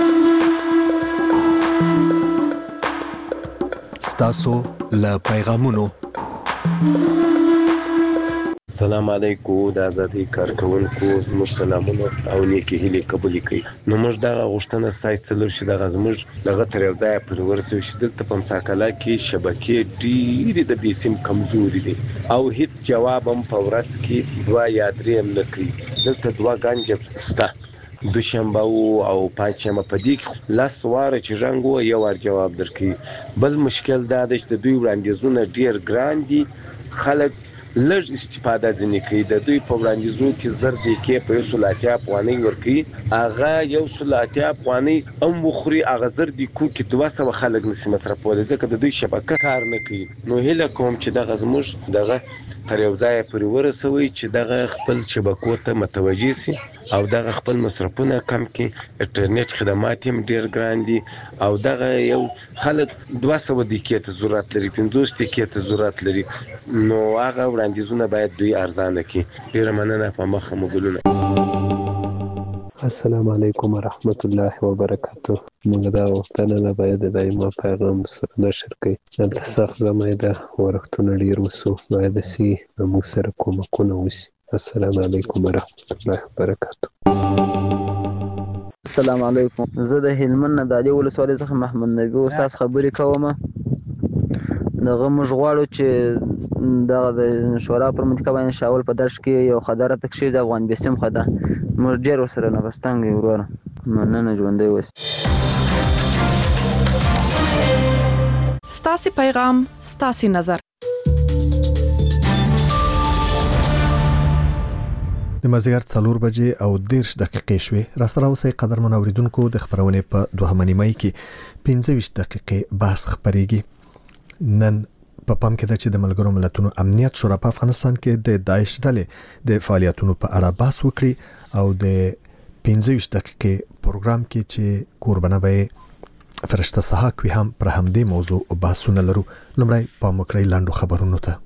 ستاسو له پیغامونو. السلام علیکم د ازادي کارکونکو زموږ سلامونه او نیکی هیلې قبول کړئ. نو موږ دا غوښتنه ستاسو څلور شي د زموږ دغه تر یو ځای پر ورسېږي چې دلته په مساکله کې شبکې ډېرې د بیسیم کمزوري دي او هیڅ جواب هم په ورځ کې 2 یا 3 هم نه کوي. دلته 2 غنجه سته دوشنبه او پنځشنبه په دې کې لاس واره چې رنګ و یو ور جواب درکړي. بل مشکل دا دی چې د دوی وړاندیزونه ډېر ګران دي خلک لږ استفاده ځنې کوي. د دوی په وړاندیزونو کې زر دی کې په 180 افغانۍ ورکوي هغه 180 افغانۍ هم وخوري هغه زر دی کو کې 200 خلک نشي مصرفولی ځکه د دوی شبکه کار نه کوي. نو هیله کوم چې دغه زموږ دغه تر یو ځای پورې ورسوي چې دغه خپل شبکو ته متوجه سي او دغه خپل مصرفونه کم کړي. انټرنیټ خدمات هم ډېر ګران دي او دغه یو خلک 200 دقیقې ته ضرورت لري 50 دقیقې ته ضرورت لري نو هغه وړاندیزونه باید دوی ارزانه کړي. ډېره مننه په مخه مګلونه. السلام علیکم ورحمت الله وبرکاته. موږ دا وختونه نه باید د دایمه پیغام سره نشر کړي. دلته سخت زمای ده ورختونه ډیر وسو باید سي موږ سره کومکونه وشي. السلام علیکم ورحمت الله وبرکاته. السلام علیکم. زه د هلمند د علي ولسوالۍ څخه محمد نبی استاد خبرې کوم. دغه موږ غواړو چې دغه د شورا پر منطقه باندې شاول په درش کې یو خداره تکشي د افغان بیسم خدا موږ ډیر سره نه بستانګي وروره مننه ژوندۍ وس. ستاسو پیغام ستاسو نظر. د مازیګر 4 بجې او 10 دقیقې شوي. راستره اوسئ قدرمن اوریدونکو د خبرونې په 2 نیمه کې 15 دقیقې بحث خبريږي. نن په پام کې ده چې د ملګرو ملتونو امنیت شورا په افغانستان کې د داعش ډلې د فعالیتونو په اړه بحث وکړي او د 15 دقیقې پروګرام کې چې قربانه به فرشته صحاک وي هم پر همدې موضوع بحثونه لرو. لمړی په مکړی لاندو خبرونو ته.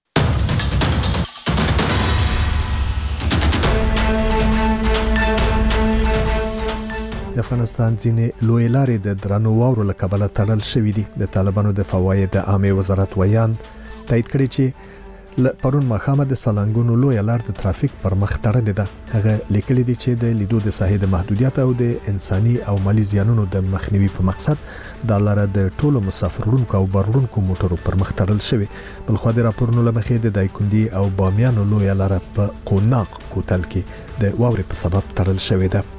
د افغانستان ځینې لوی لارې د درنو واورو له کبله تړل شوې دي. د طالبانو د فواید عامه وزارت ویان تایید کړی چې پرون مخامه د سالنګونو لوی لار د ترافیک پر مخ تړلې ده. هغه لیکلي دي چې د لیدو د ساحې د محدودیت او د انساني او مالی زیانونو د مخنیوي په مقصد د لار د ټولو مسافرونکو او بارونکو موټرو پر مخ تړل شوې. بل خو د راپورونو لمخې د دایکندي او بامیانو لوی لار په قوناق کوتل کې د واورې په سبب تړل شوې ده.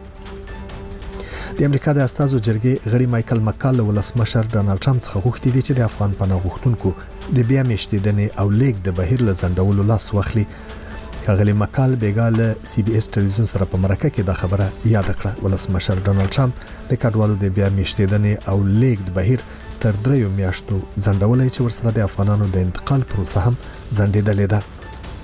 د امریکا د استازو جرګې غړي مایکل مکال له ولسمشر ډانلډ ټرمپ څخه غوښتي دي چې د افغان پناه غوښتونکو د بیا میشتېدنې او لیک د بهیر له ځنډولو لاس واخلي. ښاغلي مکال بیګاله سی بي اس ټلویزیون سره په مرکه کې دا خبره یاد کړه. ولسمشر ډانلډ ټرمپ د کډوالو د بیا میشتېدنې او لیک د بهیر تر 3 میاشتو ځنډولای چې ورسره د افغانانو د انتقال پروسه هم ځنډېدلې ده.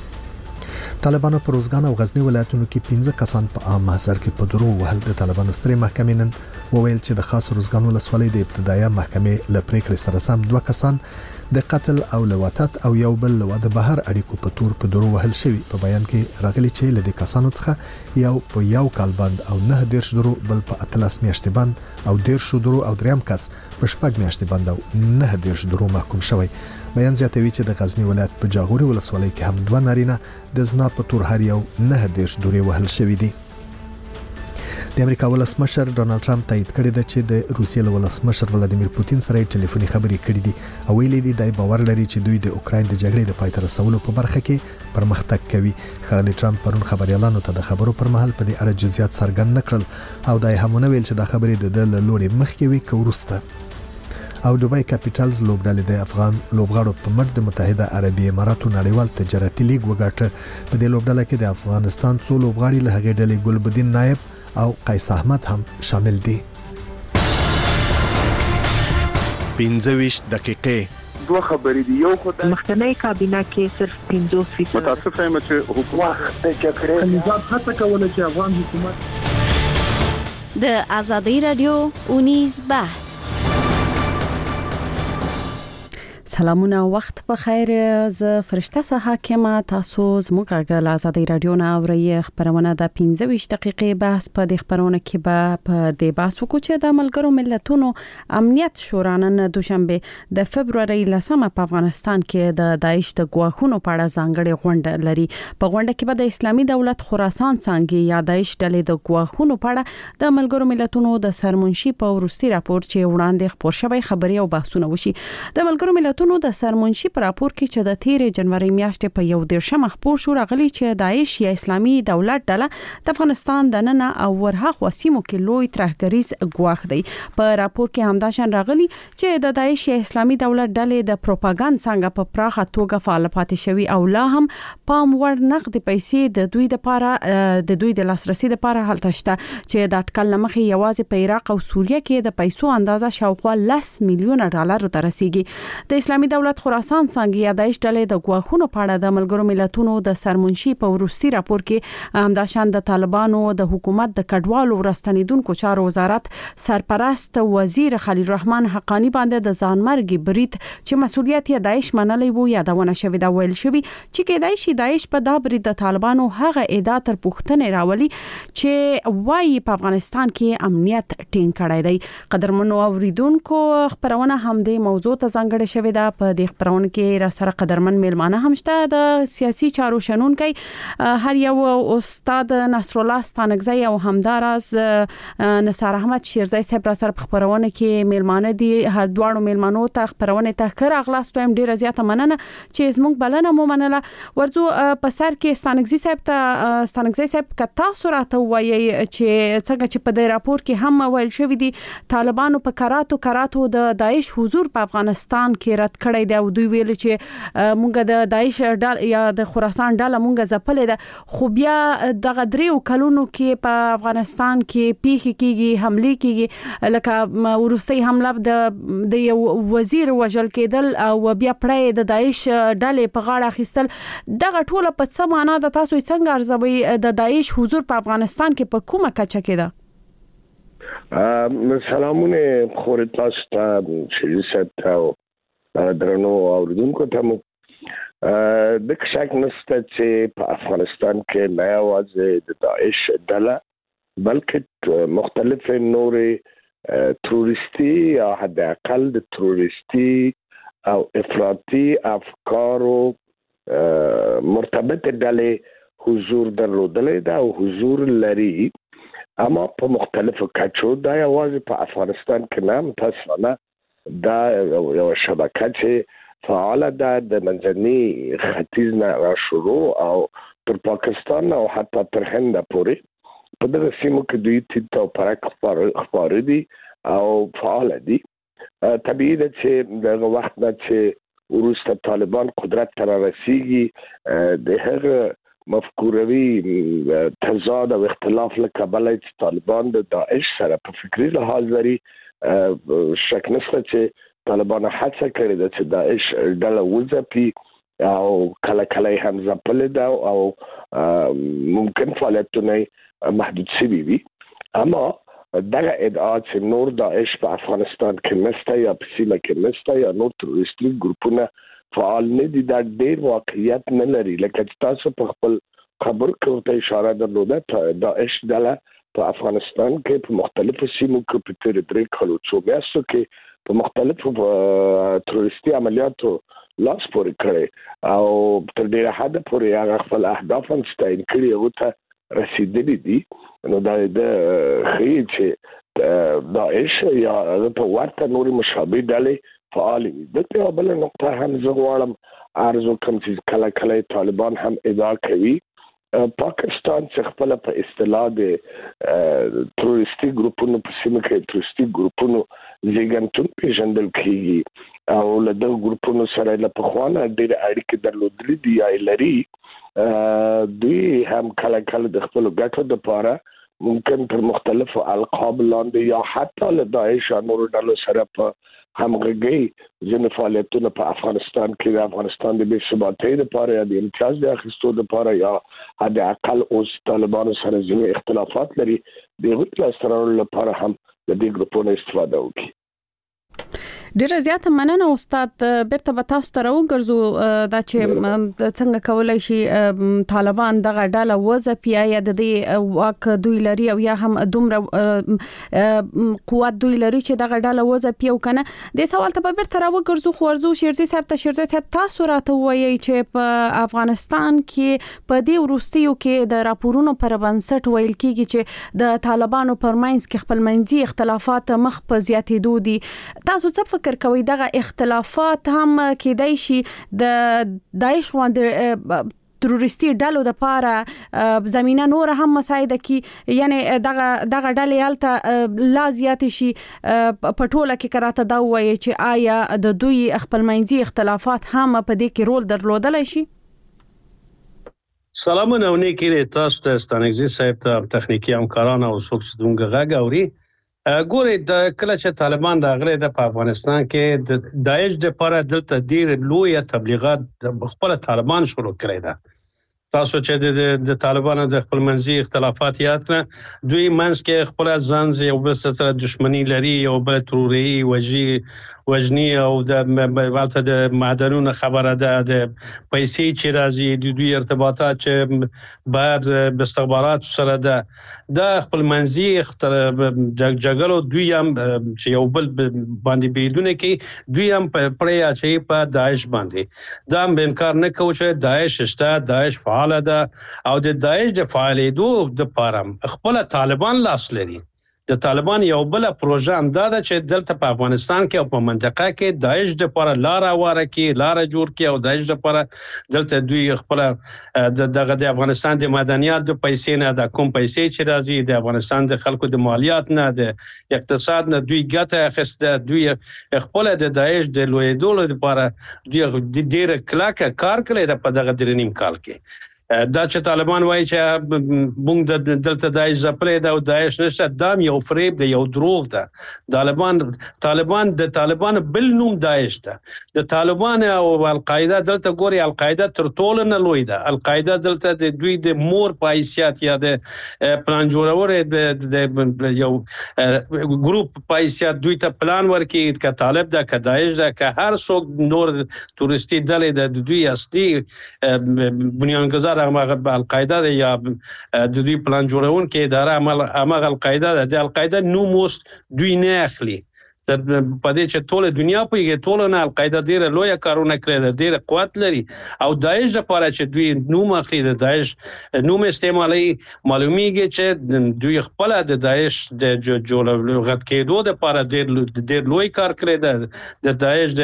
طالبانو په روزګان او غزنی ولایتونو کې 15 کسان په عام محضر کې په درو وهل. د طالبانو سترې محکمې نن وویل چې د خاص روزګان ولسوالۍ د ابتدایي محکمې له پریکړې سره سم 2 کسان د قتل او لواطت او یو بل د بهر اړیکو په تور په درو وهل شوی. په بیان کې راغلي چې له دې کسانو څخه یو په 1 کال بند او 9 درو بل په 13 میاشتې بند او 10 درو او دریم کس په 4 میاشتې بند او 9 درو محکوم شوی. بیان زیاتوي چې د غزنی ولایت په جاغوري ولسوالۍ کې هم 2 نارینه د زنا په تور هر یو 9 درې وهل شوی دي. د امریکا ولسمشر ډانلډ ټرمپ تایید کړی دی چې د روسیې له ولسمشر ولادیمیر پوتین سره ټلیفوني خبرې کړې دي او ویلي دي د باور لري چې دوی د اوکراین د جګړې د پای ته رسولو په برخه کې پرمختګ کوي. ښاغلي ټرمپ پرون خبريالانو ته د خبرو پر مهال په دې اړه جزئیات څرګند نکړل او دای همونه ویل چې دا خبرې د لوړې مخکې وي کورسته. او دوبای کاپیټالز لوبډلې د افغان لوبغاړو په مټ د متحده عربی اماراتو نړیوال تجارتي لیګ وګاټه. په دې لوبډله کې د افغانستان څو لوبغاړي له هغې ډلې ګلبدین نایب او قیس احمد هم شامل دي. 15 دقیقې دوه خبرې دي. یو خو د مخکنی کابینه کې صرف 50% متاسف یم چې حکومت د جګړې نظام هڅه کوله چې افغان حکومت د ازادي رادیو اونیز بحث. سلامونه وخت په خیر. ز فرشته صحاک ما تاسو زموږ غږ ازادي رادیو نه اوري. خبرونه د 15 دقیقې بحث په دې خبرونه کې به په دې بحث وکړو چې د ملګرو ملتونو امنیت شورا نن دوشنبه د فبرवरी 10 په افغانستان کې د داعش د ګواښونو په اړه ځانګړي غونډه لري. په غونډه کې به د اسلامي دولت خراسان څنګه یا داعش ډلې د ګواښونو په اړه د ملګرو ملتونو د سرمنشي په ورستي راپور چې وړاندې خبر شوی خبري او بحثونه وشي. د ملګرو ملتونو د سرمنشي پر راپور کې چې د 13 جنوري میاشتې په 1 خبر شو راغلي چې داعش یا اسلامي دولت ډله د افغانستان د نن او ورهاخوا سیمو کې لوی ترهګریز ګواښ دی. په راپور کې همدا شان راغلي چې د داعش یا اسلامي دولت ډلې د پروپاګاندا څنګه په پراخه توګه فعال پاتې شوی او لا هم پام وړ نقد پیسې د دوی لپاره د دوی د لاسرسي لپاره هلته شته چې د اټکل لمخې یوازې په عراق او سوریه کې د پیسو اندازه شاوخوا 10 میلیون ډالر ته رسیدي. د اسلامي دولت خراسان څنګه یا داعش ډلې د ګواښونو په اړه د ملګرو ملتونو د سرمنشي په ورستي راپور کې همدا شان د طالبانو د حکومت د کډوالو ورستنیدونکو چارو وزارت سرپرست وزیر خلیل الرحمن حقانی باندې د ځانمرګي برید چې مسؤلیت یې داعش منلې وو یادونه شوې دا ویل شوی چې کېدای شي داعش په دا برید د طالبانو هغه ادعا تر پوښتنې راولي چې وايي په افغانستان کې امنیت ټینګ کړی دی. قدرمنو اوریدونکو خبرونه هم د موضوع ته ځانګړې شوې دا په دې خبرونه کې را سره قدرمن میلمانه هم شته د سیاسي چارو شنونکي هر یو استاد نصر الله ستانکزی او همداراز نثار احمد شیرزی صاحب را سره په خبرونه کې میلمانه دي هر دواړو میلمانو ته خبرونه ته کړه اغلاس ټایم ډیره زیاته مننه چې زموږ بلنه مو منله ورزو په سر کې ستانکزی صاحب کتا سورته وایي چې څنګه چې په دې راپور کې هم ویل شوی دی طالبانو په کراتو د داعش حضور په افغانستان کې رد کړی دی او دوی ویل چې مونږ د داعش ډله یا د خراسان ډله مونږ ځپلې ده خو بیا دغه دریو کلونو کې په افغانستان کې پیښې کیږي حمله کیږي لکه ورستۍ حمله د یو وزیر وژل کېدل او بیا پړې د داعش ډلې په غاړه اخیستل دغه ټوله په څه معنا د تاسو څنګه ارزوي د داعش حضور په افغانستان کې په کومه کچه کې ده سلامونه خور تاسو ته شریعت او درنو اوریدونکو ته د شک نشته چې په افغانستان کې نه یوازې د داعش ډله بلکې مختلف نورې تروریستي یا حد اقل د تروریستي او افراطي افکارو مرتبط ډلې حضور درلودلې ده او حضور لري اما په مختلفو کچو دا یوازې په افغانستان کې نه متاسفانه دا یو شبکه چې فعاله ده د منځني ختیځ نه را شروع او تر پاکستان او حتی تر هند پورې په دغه سیمو کې دوی تیت او پرک خبرې دي او فعاله دي طبیعي ده چې دغه وخت نه چې وروسته طالبان قدرت ته رسیږي د هغه مفکوروي تضاد او اختلاف له کبله چې طالبان د داعش سره په فکری لحاظ لري شک نشته چې طالبان هڅه کړې ده چې داعش ډله وځپي او کله هم ځپلې ده او ممکن فعالیتونه محدود شوي وي اما دغه ادعا چې نور داعش په افغانستان کې نشته یا په سیمه کې نشته یا نور تروریستي ګروپونه فعال نه دي دا ډېر واقعیت نه لري لکه تاسو په خپل خبر کې ته اشاره درلوده داعش ډله په افغانستان کې په مختلفو سیمو کې په تیر 3 کالو څو میاشتو کې په مختلفو تروریستي عملیاتو لاس پورې کړی او تر ډیره حد پورې هغه خپل اهداف هم ستاین کړي او ته رسیدلی دي نو دا د خي چې داعش یا په ورته نوري مشابه ډلې فعال دي دغه بل نقطه هم زه غواړم ارزو کوم چې کله طالبان هم ادعا کوي پاکستان چې خپل په اصطلاح د تروریستي ګروپونو په سیمه کې تروریستي ګروپونو زیږنتون پیژندل کیږي او له دغه ګروپونو سره له پخوانه ډېر اړیکې درلودلې دي یا لري دوی هم کله د خپل ګټو لپاره ممکن پر مختلفو القاب لاندې یا حتی له داعش او نورو ډلو سره په همغږي ځینې فعالیتونه په افغانستان کې د افغانستان د بې ثباتۍ لپاره یا د امتیاز د اخیستو لپاره یا حد اقل اوس طالبانو سره ځینې اختلافات لري د هغوی لاسته راوړلو لپاره هم د دې ګروپونو استفاده وکړي ډیره زیاته مننه استاد بیرته به تاسو ته راوګرځو دا چې څنګه کولای شي طالبان دغه ډله وځپي یا د دې واک دوی لري او یا هم دومره قوت دوی لري چې دغه ډله وځپي او کنه د سوال ته به بیرته راوګرځو خو ورزو شیرزی صاحب تاسو راته وایي چې په افغانستان کې په دې وروستیو کې د راپورونو پر بنسټ ویل کیږي چې د طالبانو پرمنځ کې خپل منځي اختلافات مخ په زیاتېدو دي تاسو څه فکر کوي دغه اختلافات هم کېدای شي د داعش غوندې تروریستي ډلو د لپاره زمينه نور هم مساعده کی یعنی دغه ډلې الته لا زیات شي په ټوله کې کراته دا وایي چې آیا د دوی خپل منځي اختلافات هم په دې کې رول درلودلای شي سلامونه ونیکې تاسو ته ستانکزی صاحب ته تخنیکی همکاران او څوک چې دغه غږ اوري ګورې د کله چې طالبان راغلي د افغانستان کې د داعش د لپاره دلته ډېر لوی تبلیغات خپل طالبان شروع کړی ده تاسو چې د طالبانو د خپل منځي اختلافات یاد کړه دوی منځ کې خپل ځان یو بل سره دښمنی لري یو بل تروري وجنی او د ورته د معدنونو خبره ده د پیسې چې راځي د دوی ارتباطات چې بعد استخبارات سره ده د خپل منځي جګړو دوی هم چې یو بل باندې بيدونه کې دوی هم پرې اچي په داعش باندې دا هم انکار نه کوي چې داعش شته داعش فعال ده او د داعش د فعالیدو د پارم خپل طالبان لاس لري د طالبان یو بل پروژه هم دا ده چې دلته په افغانستان کې او په منطقه کې داعش د لپاره لار جوړ کړي او داعش د لپاره دلته دوی خپل د افغانستان د مدنیات د پیسې نه د کوم پیسې چې راځي د افغانستان د خلکو د مالیات نه د اقتصاد نه دوی ګټه اخیسته دوی خپل د داعش د لویدولو لپاره دوی ډیر کلکه کار کړی په دغه درنیم کال کې دا چې طالبان وایي چې موږ د دلته داعش ځپلې ده او داعش نشته دا یو فریب دی یو دروغ ده طالبان د طالبان بل نوم داعش ده د طالبان او القاعده دلته ګوري القاعده تر ټولو نه لوی ده القاعده دلته د دوی د مور پایسیات یا د پلان جوړور د یو ګروپ پایسیات دوی ته پلان ورکړي ک طالب ده ک داعش ده ک هر څوک نور تورستی ډلې د دوی اصلي بنیانګذار القاعده ده یا د دوی پلان جوړون کې اداره عمل القاعده د القاعده نوم دوی نه اخلي په دې چې ټول دنیا په ټول نه القاعده ډیره لوی کارونه کړی ده ډیره قوت لري او داعش لپاره چې دوی نوم اخلي د داعش نوم استعمالي معلومیږي چې دوی خپل د داعش د جوړغت کېدو لپاره ډیر لوی کار کړی ده د داعش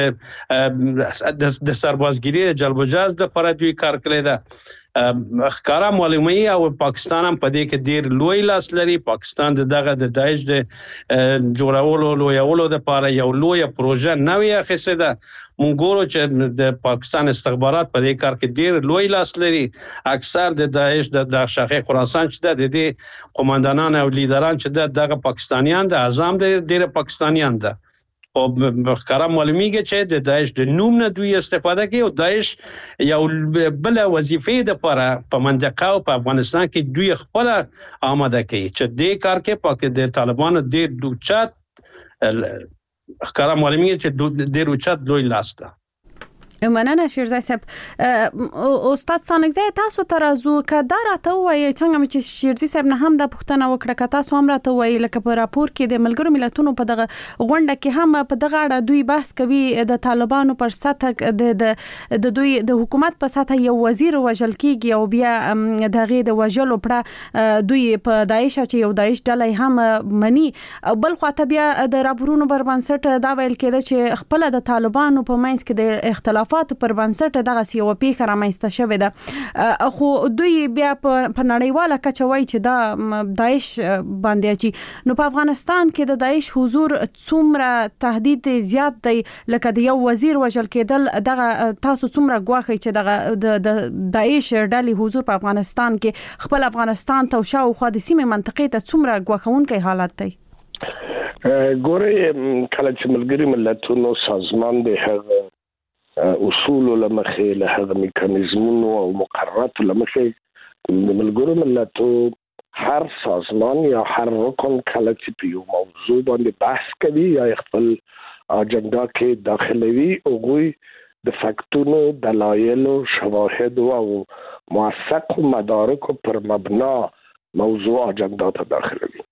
د سربازګری جلب جاز لپاره دوی کار کړی ده خکارا معلومي او پاکستان هم په دې کې ډیر لوی لاس لري پاکستان دغه د داعش د جوړولو لویولو لپاره یو لوی پروژه نوې اخیسته ده مونږ ګورو چې د پاکستان استخبارات په دې کار کې ډیر لوی لاس لري اکثر د داعش د شاخه خراسان چې د دې قوماندانان او لیدران چې دغه پاکستانیان د اعظم ډیر پاکستانیان ده او خکارا معلومیږي چې د داعش د نوم نه دوی استفاده کوي او داعش یو بل وظیفه د لپاره په منطقه او په افغانستان کې دوی خپل آماده کوي چې د کار کې پاک د طالبانو د دوچات خکارا معلومیږي چې د روچات دوی لاسته مننه شیرزای صاحب استاد ستانګزی تاسو ترازو کدا راته وایي څنګه چې شیرزای صاحب نه هم د پښتنه وکړه کتا سو هم راته وایي لکه په راپور کې د ملګرو ملتونو په دغه غونډه کې هم په دغه اړه دوی بحث کوي د طالبانو پر سطح د دوی د حکومت په سطح یو وزیر وژل کیږي او بیا دغه د وژلو پر دوی په داعش چې یو داعش ډلې هم مني بل خواته بیا د راپورونو پر بنسټ دا ویل کېده چې خپل د طالبانو په منځ کې د اختلاف پر بنسټ دغه یو پیښه رامنځته شوې ده خو دوی بیا په نړیواله کچه وایي چې دا داعش باندې چې نو په افغانستان کې د داعش حضور څومره تهدید زیات دی لکه د یو وزیر وژل کېدل دغه تاسو څومره ګواښي چې دغه د داعش ډلې حضور په افغانستان کې خپل افغانستان ته شاوخوا د سیمې منطقې ته څومره ګواښونکی حالت دی ګوره کله چې ملګري ملتونو سازمان د هغه اصول لمخې له هغه میکانیزمونو او مقررات لمخې د ملګرو ملتو هر سازمان یا هر رکن کله چې په یو موضوع باندې بحث کوي یا خپل اجنډا کې داخلوي او د فاکتونو دلایل شواهد او موثق مدارک پر مبنا موضوع اجنډا ته داخلوي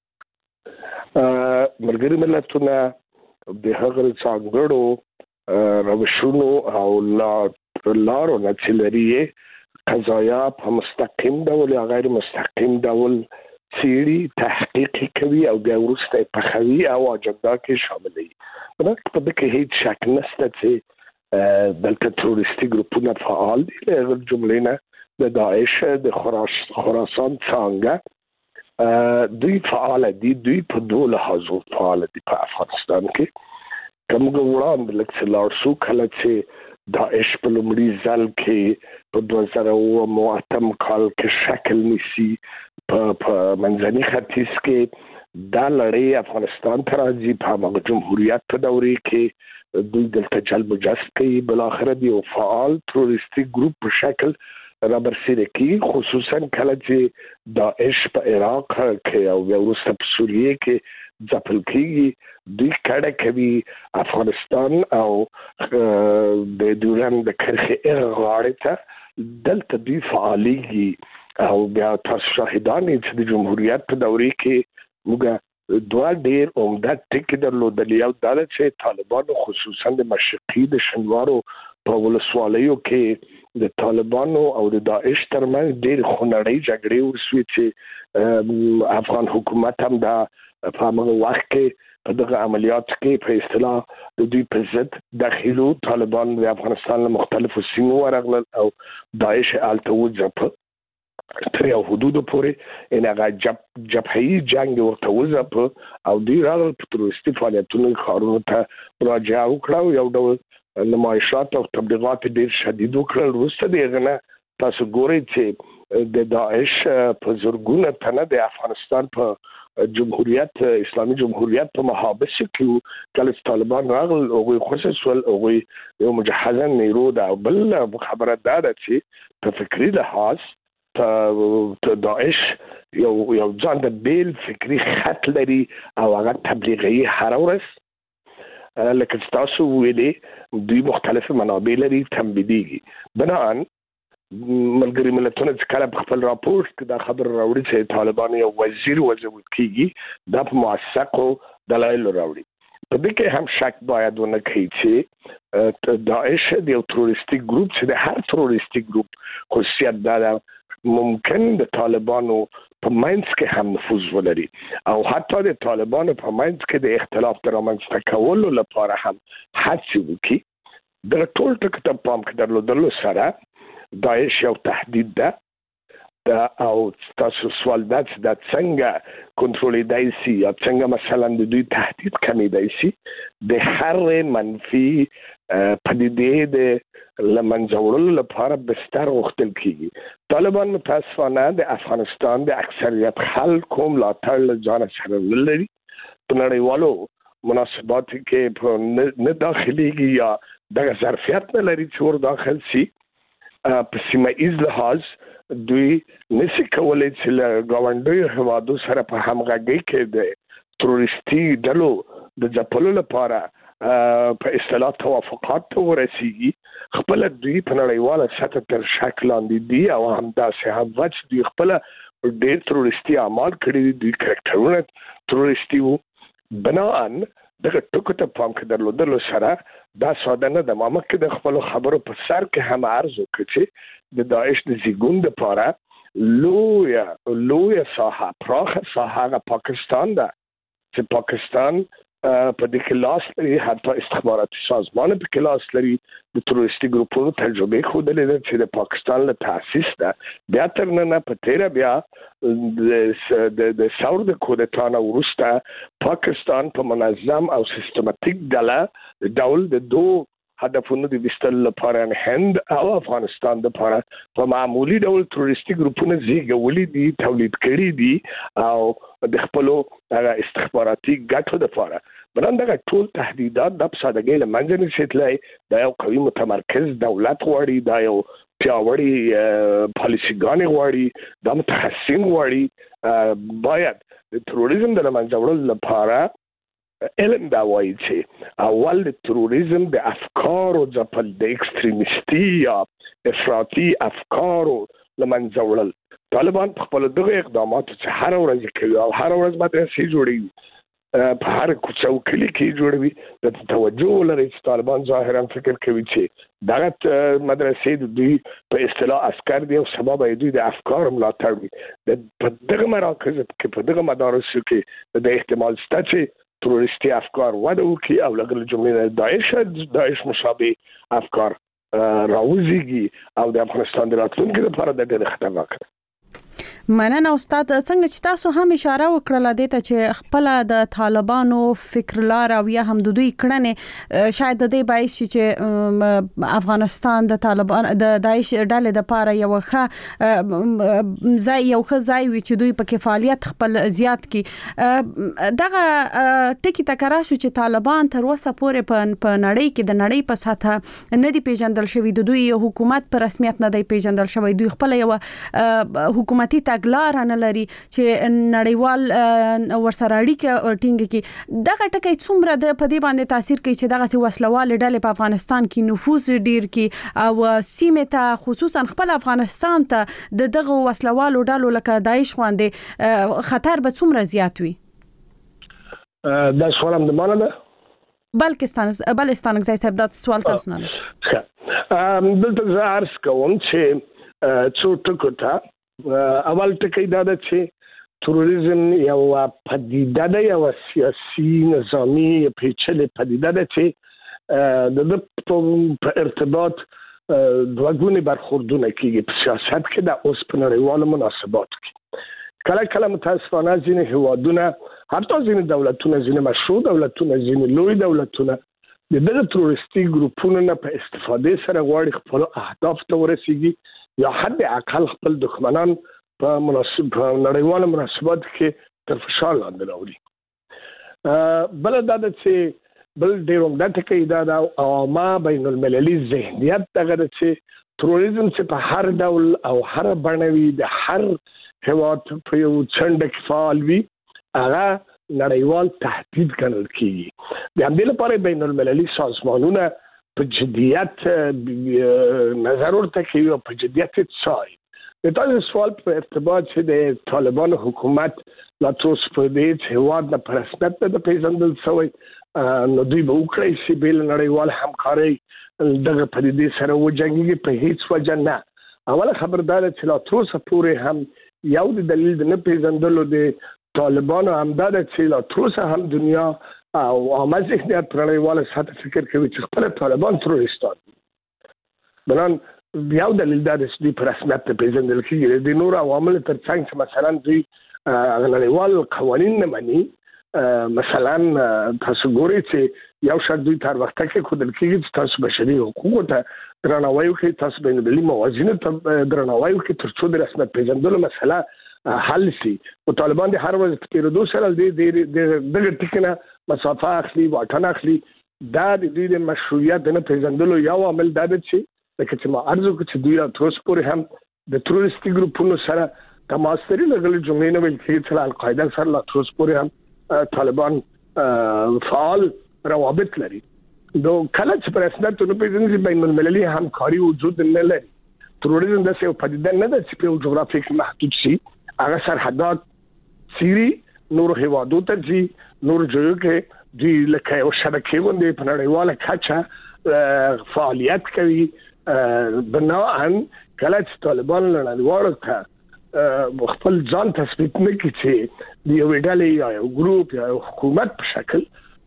ملګري ملتونه د هغه څنګهړو روشونو او لارو نتیلری قضایا په مستقیم ډول یا غیر مستقیم ډول سیری تحقیق کوي او بیا وروسته په خوي او اجنډا کې شاملوي په دې کې هیڅ شک نشته چې دلته تروریستي ګروپونه فعال دي له جملې نه د داعش د خراسان څنګه دوی فعال دي دوی په دوله حضور فعال دي په افغانستان کې کومه وړاندې لکه لارسو کله چې داعش په لومړي ځل کې په 2008 کال کې شکل نیسي په منځني ختیځ کې دا لړۍ افغانستان ته راځي په هغه جمهوریت په دورې کې دوی دلته جلب جذب کوي بل اخر دی یو فعال تروریستي ګروپ په شکل رابرسیره کی خصوصا کله چې داعش په عراق کې او وروسته په سوریه کې ځپل کیږي دوی کډه کوي افغانستان او د دوران د کرخه غاړه ته دلته دوی فعالیږي او بیا تاسو شاهدان چې د جمهوریت په دورې کې موږ دوه ډېر عمده ټکي درلودل یو دا چې طالبانو خصوصا د مشرقي د شنوارو په ولسوالیو کې د طالبانو او د داعش ترمنځ ډېر خونړۍ جګړې وشوې چې افغان حکومت هم دا په هغه وخت کې په دغه عملیات کې په اصطلاح د دوی په ضد داخلو طالبان د افغانستان له مختلفو سیمو ورغلل او داعش آلته وځپ تر یو حدود پورې ان هغه جبهي جنگ ورته وځپ او دوی راغلل په تروریستي فعالیتونو کارونو ته راجع وکړو یو ډول نمایشات او تبلیغات ډیر شدید وکړل وروسته دغه تاسو ګورئ چې د داعش په زورګونه تنه د افغانستان په جمهوریت اسلامي جمهوریت په محابس کې کله طالبان راغل او خصوصا او یو مجهزه نیرو دا بل خبره ده چې په فکری لحاظ ته داعش یو ځان د بیل فکری خط لري او هغه تبلیغي هر ورځ لکه تاسو ویلي دوی مختلف منابع لري تنبیدي بنان ملګری ملتونه چې کله خپل راپور کې دا خبر راوړي چې طالبان یو وزیر وځول کیږي دا په موثقو دلایل راوړي په دې کې هم شک باید ونه کړي چې داعش د یو تروریستي ګروپ چې د هر تروریستي ګروپ خصوصیت دا ممکن د طالبانو په منځ کې هم نفوذ ولري او حتی د طالبانو په منځ کې د اختلاف د رامنځته کولو لپاره هم هڅې وکړي د ټول ټکو ته پام کې درلودلو سره داعش یو تهدید ده او تاسو سوال ده چې دا څنګه کنټرولېدای شي یا څنګه مثلا د دوی تهدید کمیدای شي د هر منفي پدیدې د لمنځورلو لپاره بستر غوښتل کیږي طالبان متاسفانه د افغانستان د اکثریت خلکو ملاتړ له ځان سره لري په نړیوالو مناسباتو کې نه داخليږي یا د ظرفیت نه لري چې ور داخل شي په سیمه ایز لحاظ دوی نشي کولای چې له ګاونډیو هوادو سره په همغږي کې د تروریستي ډلو د ځپلو لپاره په اصطلاح توافقات ته ورسیږي خپل دوی په نړیواله سطح تر شک لاندې دي او همداسې هم وڅ دوی خپل ډېر تروریستي اعمال کړي دي کریکټرونه تروریستي وو بنان دغه ټکو ته پام کې درلودلو سره دا ساده نه د مامک د خپل خبرو په سر کې هم عرض وکړي چې د داعش د زیګون لپاره لویه ساحه پراخه ساحه پاکستان ده چې پاکستان په دې کې لاس لري حتی استخباراتي سازمان په کې لاس لري د تروریستي ګروپونو تجربه خوده لري چې د پاکستان له تاسیس ده بیا تر نه په تیر بیا د ثور د کودتا نه وروسته پاکستان په منظم او سیستماتیک ډول د دوه هدفونو د وستل لپاره هند او افغانستان لپاره په معمولی ډول تروریستي ګروپونه زیږولې دي تولید کړي دي او د خپل استخباراتي ګټو لپاره بلندغه ټول تهدیدات د سادهګۍ له منځ نه شتلای د یو قوي متمرکز دولت غواړي د یو پیاوړي پالیسيګانې غواړي د متخصصین غواړي باید د تروریزم د منځ وړلو لپاره علم دا وایي چې اول د تروریزم د افکارو ځپل د اکستریمیستي یا افراطي افکارو لمنځه وړل طالبان په خپل دغه اقداماتو چې هر ورځ کوي او هر ورځ مدرسې جوړوي په هر کوڅه او کلی کې جوړوي د توجه لري چې طالبان ظاهرا فکر کوي چې دغه مدرسې د دوی په اصطلاح عسكر دی او سبب دوی د افکار ملاتړ وي د دغه مراکز کې په دغه مدارسو کې د احتمال شته چې تروریستي افکار وده وکړي او لږ جمله داعش مشابه افکار راوځيږي او د افغانستان د راتلونکي لپاره د ډېر خطرناک مننه استاد. څنګه چې تاسو هم اشاره وکړه د ته چې خپل د طالبانو فکر لار او یا هم د دوی کړنې شاید د دې باعث چې افغانستان د طالبان د داعش ډلې د پاره یو ښه ځای وي چې دوی په فعالیت خپل زیات کی. دغه ټکی تکرار شو چې طالبان تر اوسه پورې په نړۍ کې د نړۍ په سطح نه دی پیژندل شوی، د دوی حکومت په رسمیت نه دی پیژندل شوی، دوی خپل یو حکومتي تګلار نه لري چې نړیوال ورسره اړیکه ټینګ کړي. دغه ټکی څومره د پدې باندې تاثیر کوي چې دغه وسلوال ډلې په افغانستان کې نفوذ ډیر کی او سیمه ته خصوصا خپل افغانستان ته دغه وسلوال ډلو لکه داعش باندې خطر به څومره زیات وي؟ دا سوال هم د مانه ده بلستان صاحب دا سوال تاسو نه دلته زه عرض کوم چې څو ټکو ته اول ټکی دا ده چې تروریزم یو پدیده ده، یو سیاسي نظامی پیچلې پدیده ده چې د ارتباط دوه ګونې برخوردونه کېږي په سیاست کې، د اوس په نړیوالو مناسباتو کې. کله کله متاسفانه ځینې هیوادونه، حتی ځینې دولتونه، ځینې مشروع دولتونه، ځینې لوی دولتونه د دغه تروریستي ګروپونو نه په استفادې سره غواړي خپل اهداف ته ورسیږي یا حد اقل خپل دښمنان په نړیوالو مناسباتو کې تر فشار لاندې راوړي. بل دا ده چې بل ډېر عمده ټکی دا ده عامه بین المللي ذهنیت دغه ده چې تروریزم چې په هر ډول او هر بڼه وي، د هر هیواد په یو څنډه کې فعال وي، هغه نړیوال تهدید ګڼل کېږي. د همدې لپاره بین المللي سازمانونه په جدیت نظر ورته کوي او په جدیت څاري. د تاسو سوال په ارتباط چې د طالبان حکومت لا تروس په دې هیواد نه په رسمیت نه پیژندل شوی، نو دوی به وکړي چې بل نړیوال همکاري دغه پدیدې سره وجنګي په هیڅ وجه نه. اوله خبردار چې لا تروس پورې هم یو د دلیل د نه پیژندلو د طالبانو همدا ده چې لا تروس هم دنیا او عامه ذهنیت په نړیواله سطح فکر کوي چې خپل طالبان تروریستان دي. بلان یو دلیل دا چې دوی په رسمیت پیژندل کېږي. د نور عوامل تر څنګ چې مثلا دوی نړیوال قوانین نه مني، مثلا تاسو ګورئ چې یو شرط دوی تر وخته کې ښودل کېږي چې تاسو بشري حقوقو ته درناوی وکړئ، تاسو بین المللي موازینو ته درناوی وکړئ تر څو د رسمیت پیژندلو مسله حل شي. او طالبان د هر ورځ په تیرېدو سره دغه ټکي نه مسافه اخلي، واټن اخلي. دا د دوی د مشروعیت د نه پیژندلو یو عامل دا ده چې لکه چې ما عرض وکړ چې دوی لا تر اوسه پورې هم د تروریستي ګروپونو سره تماس لري. لږ جملې نه ویل کېږي چې القاعده سره لا تر اوسه پورې هم طالبان فعال روابط لري. نو کله چې په رسمیت نه پیژني بین المللي همکاري وجود نه لري. تروریزم داسې یو پدیده نه ده چې په یو جغرافیه کې محدود شي، هغه سرحدات سیری نور هیوادو ته ځي، نور ځایو کې دوی لکه یو شبکې غوندې په نړیواله کچه فعالیت کوي. بناءً کله چې طالبان نړیوالو ته خپل ځان تثبیت نه کړي چې د یوې ډلې یا یو ګروپ یا یو حکومت په شکل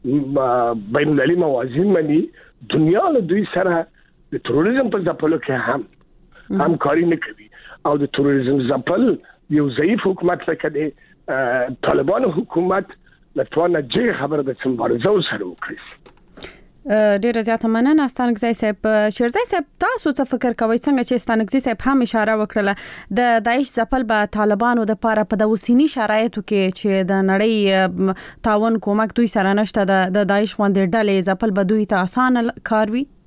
بین المللي موازین مني، دنیا له دوی سره د تروریزم په ځپلو کې هم همکاري نه کوي. او د تروریزم ځپل یو ضعیف حکومت لکه د طالبانو حکومت لتوانه جې خبره د مبارزه سره وکړي. ډیره زیاته مننه ستانکزی صاحب. شیرزی صاحب تاسو څه فکر کوئ څنګه چې ستانکزی صاحب هم اشاره وکړه د داعش ځپل به طالبانو د پاره په د اوسنی شرایطو کې چې د نړۍ تعاون کومک دوی سره نشته، د داعش غونډې ډلې ځپل به دوی ته اسانه کار وي؟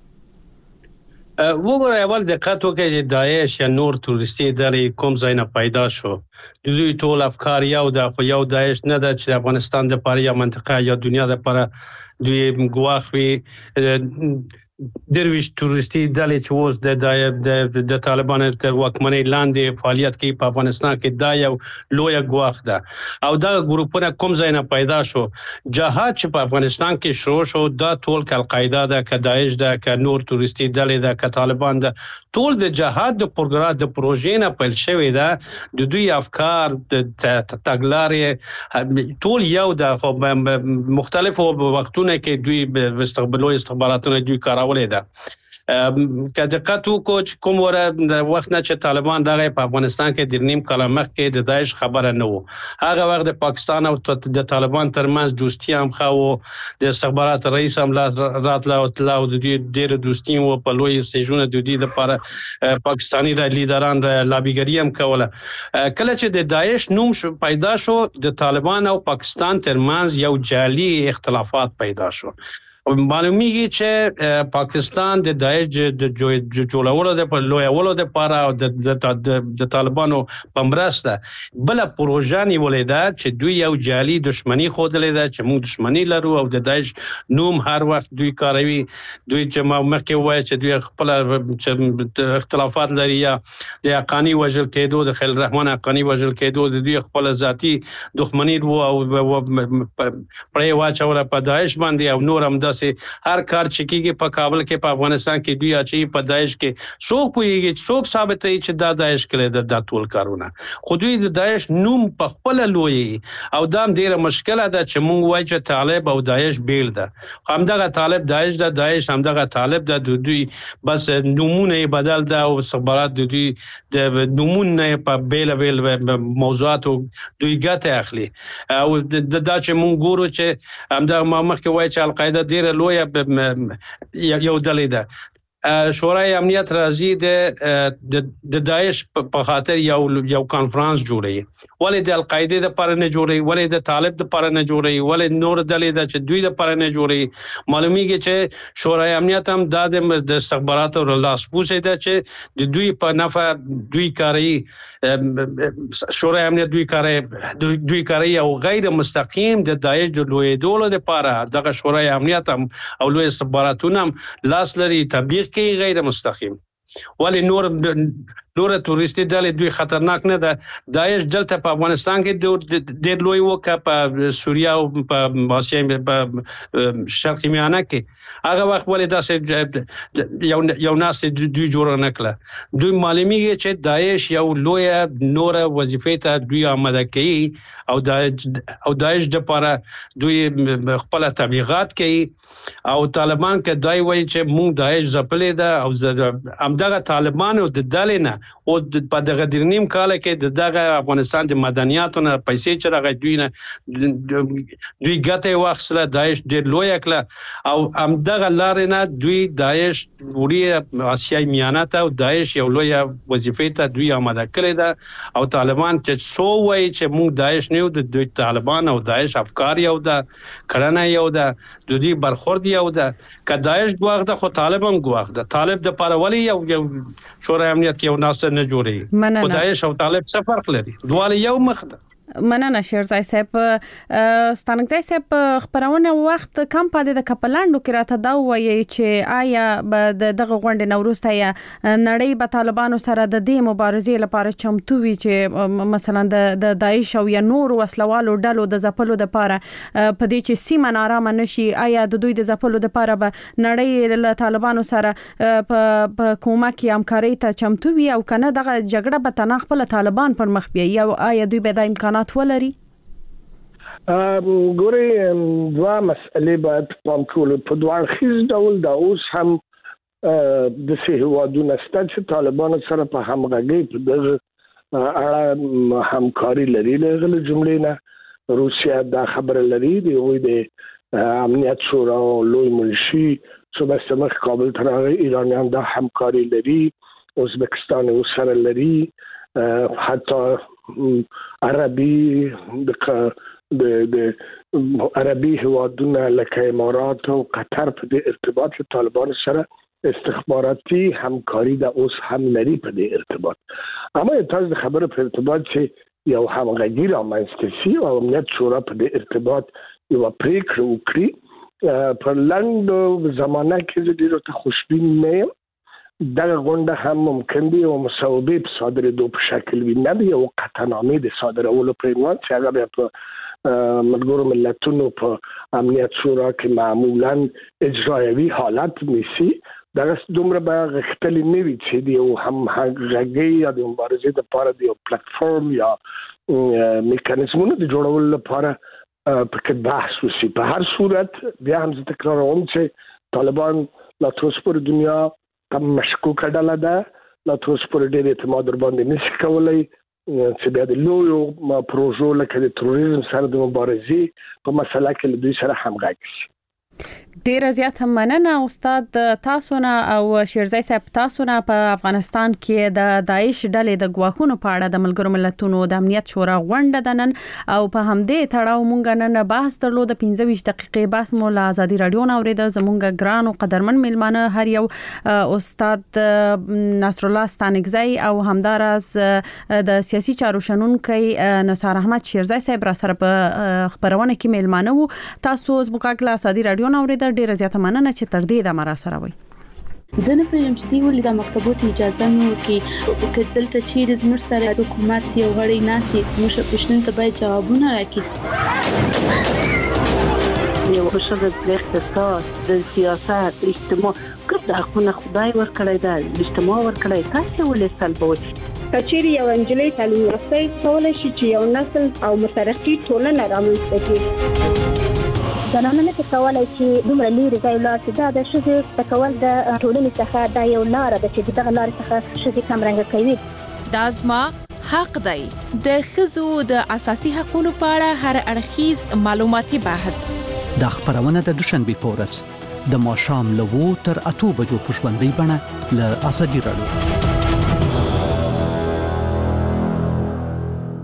وګورئ اول دقت وکړئ چې داعش یا نور تروریستي ډلې کوم ځای نه پیدا شو. دوی ټول افکار یو ده، خو یو داعش نه ده چې د افغانستان لپاره یا منطقه یا دنیا لپاره دوی ګواښ وي. درویش تروریستي ډلې چې اوس د طالبانو تر واکمنۍ لاندې فعالیت کوي په افغانستان کې، دا یو لویه ګواښ ده. او دا ګروپونه کوم ځای نه پیدا شو. جهاد چې په افغانستان کې شروع شو دا ټول که القاعده ده، که داعش ده، که نور تروریستي ډلې ده، که طالبان ده، ټول د جهاد د پروژې نه پیل شوی ده. د دوی افکار د تګلارې ټول یو ده، خو مختلفو وختونو کې دوی استخباراتونه دوی کارولې ده. که دقت وکړو چې کوم وره د وخت نه چې طالبان راغی په افغانستان کې د نیم کال مخکې د داعش خبره نه و. هغه وخت د پاکستان او د طالبان ترمنځ دوستي هم خو د استخبارات رئیس هم راتله او د ډېر دوستي و په لوی سیجونه د دې لپاره پاکستاني لیدران لابیګری هم کوله. کله چې د داعش نوم پیدا شو د طالبان او پاکستان ترمنځ یو جعلي اختلافات پیدا شو. معلومیږي چې پاکستان د داعش د جوړولو د لویولو د لپاره او د طالبانو په مرسته بل پروژه نیولې ده چې دوی یو جعلي دښمنی خوده ده چې موږ دښمنی لرو او د داعش نوم هر وخت دوی کاروي. دوی چې مخکې وایي چې دوی خپل اختلافات لري یا د حقانی وجل کېدو د خلیل الرحمن حقانی وجل کېدو د دوی خپل ذاتی دښمنی وو او پرې واچوله په داعش باندې او نور هم هر کار چې کېږي په کابل کې په افغانستان کې دوی اچي په داعش کې څوک پوهیږي څوک ثابتوي چې دا داعش کې د ټول کارونه خو دوی د داعش نوم په خپل لوی او دا ډیره مشکله ده چې مونږ وایو چې طالب او داعش بیل ده. همدغه طالب داعش ده، داعش همدغه طالب ده. دوی بس نومونه بدل ده او استخبارات دوی د نومونه په بیل موضوعات دوی ګټه اخلي او دا چې مونږ ګورو چې همدغه مخکې وایي چې القاعده ډیره لویه یو ډلې ده. شورای امنیت راځي د داعش په خاطر یو کانفرنس جوړوي. ولې د القاعده د لپاره نه جوړوي؟ ولې د طالب د لپاره نه جوړوي؟ ولې نور ډلې د چې دوی د لپاره نه جوړوي؟ معلومیږي چې شورای امنیت هم د استخباراتو لاسپوڅي ده چې د دوی په نفع دوی کاری شورای امنیت دوی کاری او غیر مستقیم د داعش د لویدولو لپاره دغه شورای امنیت هم او لوی استخباراتونه هم لاس لري تطبیق کې غیر مستقیم. ولی نور تورستی ډلې دوی خطرناک نه ده. داعش دلته په افغانستان کې ډېر لوی وکړه په سوریه او په اسیا په شرق میانه کې هغه وخت ولې داسې یو ناس دوی جوړ نه کړه. دوی معلومیږي چې داعش یو لوی نور وظیفه ته دوی آماده کوي او داعش د لپاره دوی خپل تبلیغات کوي او طالبان کې دای وایي چې مونږ داعش ځپلې ده او همدغه طالبانو د ډلې نه او په دغه درنیم کال کې دغه افغانستان د مدنیاتو نه پیسې چې راغی دوی ګټه واخیسله. داعش ډېر لوی کړه او همدغه لارې نه دوی داعش وړي اسیای میانه ته او داعش یو لوی وظیفه ته دوی آماده کړی ده او طالبان چې سو وایي چې موږ داعش نه یو د دوی طالبان او داعش افکار یو ده کړنه یو ده د دوی برخورد یو ده. که داعش ګواښ ده خو طالب هم ګواښ ده. طالب د پاره ولی یو شورای امنیت کې یو ناس نه جوړي. خدای شو طالب څه فرق لري؟ دواله یو مخ ده. مننه شیرزای صاحب. ستانکزای صاحب خبرونه وخت کم پاتې د کپلانډو کې راته دا وایي چې آیا دغه غونډې نوروسته یا نړۍ به طالبانو سره د دې مبارزې لپاره چمتو وي چې مثلا د داعش او یا نور وسلوالو ډلو د ځپلو لپاره په دې چې سیمه نارامه نشي؟ آیا د دوی د ځپلو لپاره به نړۍ له طالبانو سره په کومک یا همکارۍ ته چمتو وي او کنه دغه جګړه به تنه خپل طالبان پر مخ بیاي یا آیا دوی به د امکانات ولري؟ ګوري دوا مسئله باید پام کول په دوه اړخیز ډول دا اوس هم د هیوادونو ستاسو چې طالبانو سره په همغږي په دغه اړه همکاري لري. له جملې نه روسیا دا خبره لري د امنیت شورا لوی منشي چې بسمخ کابل ته راغی ایرانیان دا همکاري لري. ازبکستان سره لري. حتی عربي د عربي هوادونه لکه امارات او قطر په دې ارتباط طالبان سره استخباراتي همکاري د اوس هم لري په دې ارتباط. اما تاسو خبره په ارتباط چې یو همغږي رامنځته شي او امنیت شورا په دې ارتباط یو پریکړه وکړي په لاندو زمانه کې ډیره ته خوشبین نه یم. دغه غونډه هم ممکن دی او مصوبه په صادرېدو په شکل وي، نه دی یو قطعنامې د صادرولو په عنوان چې هغه بیا په ملګرو ملتونو په امنیت شورا کې معمولا اجرایوي حالت نیسي. دغه دومره به غښتلې نه وي چې دی هم همغږي یا د مبارزې لپاره د یو پلیټفارم یا میکانیزمونو د جوړولو لپاره پکې بحث وشي. په هر صورت بیا هم زه تکراروم چې طالبان لا تر اوسه پورې دنیا کم مشکوک ډله ده لا تاسو پر ډېر اعتماد ور باندې نشي کولای چې بیا د لویو پروژو لکه د تروریزم سره د مبارزې په مسله کې له دوی سره همغږي شي. ډیر زیات مننه استاد تاسو نه او شیرزای صاحب تاسو نه په افغانستان کې د داعش ډلې د ګواښونو په اړه د ملګرو ملتونو د امنیت شورا غونډه د نن او په همدې تړاو مونږ نن بحث درلود 15 دقیقې بحث مو له آزادي رادیو نه اورید زمونږ ګران او قدرمن میلمانه هر یو استاد نصر الله ستانګزی او همدارس د سیاسي چارو شنونکي نثار احمد شیرزای صاحب را سره په خبرونه کې میلمانه وو. تاسو زموږ له آزادي رادیو نه اورید ډیر زیات مننه چې تر دې د مرا سره وي. ځنه په یمشتي ولې د مکتبونو اجازه مو کې دلته چیرې زموږ سره حکومت یو غړي ناسي زموږ پښتون ته باید جوابونه راکړي. یو شغل د اقتصاد د سیاست اجتماع کړه خو خدای ورکړی دا اجتماع ورکړی تاسو ولې سلبوي کچېری یو انجلۍ تعلیم یافته کولای شي چې یو نسل او مترقي ټولنه رامنځته کړي. زنانه نه کولای چې دومره لري ځای لاړ چې دا د شذ تکول د ټولنې څخه دا یو لار ده چې دغه لار څخه شذ کم رنګ کوي. دا زما حق دی. د ښځو د اساسي حقوقو په اړه هر اړخیز معلوماتي بحث د خبرونه د دوشنبه په ورځ د ماښام له 2 تر 8 بجو په ژوندۍ بڼه له آزادي رادیو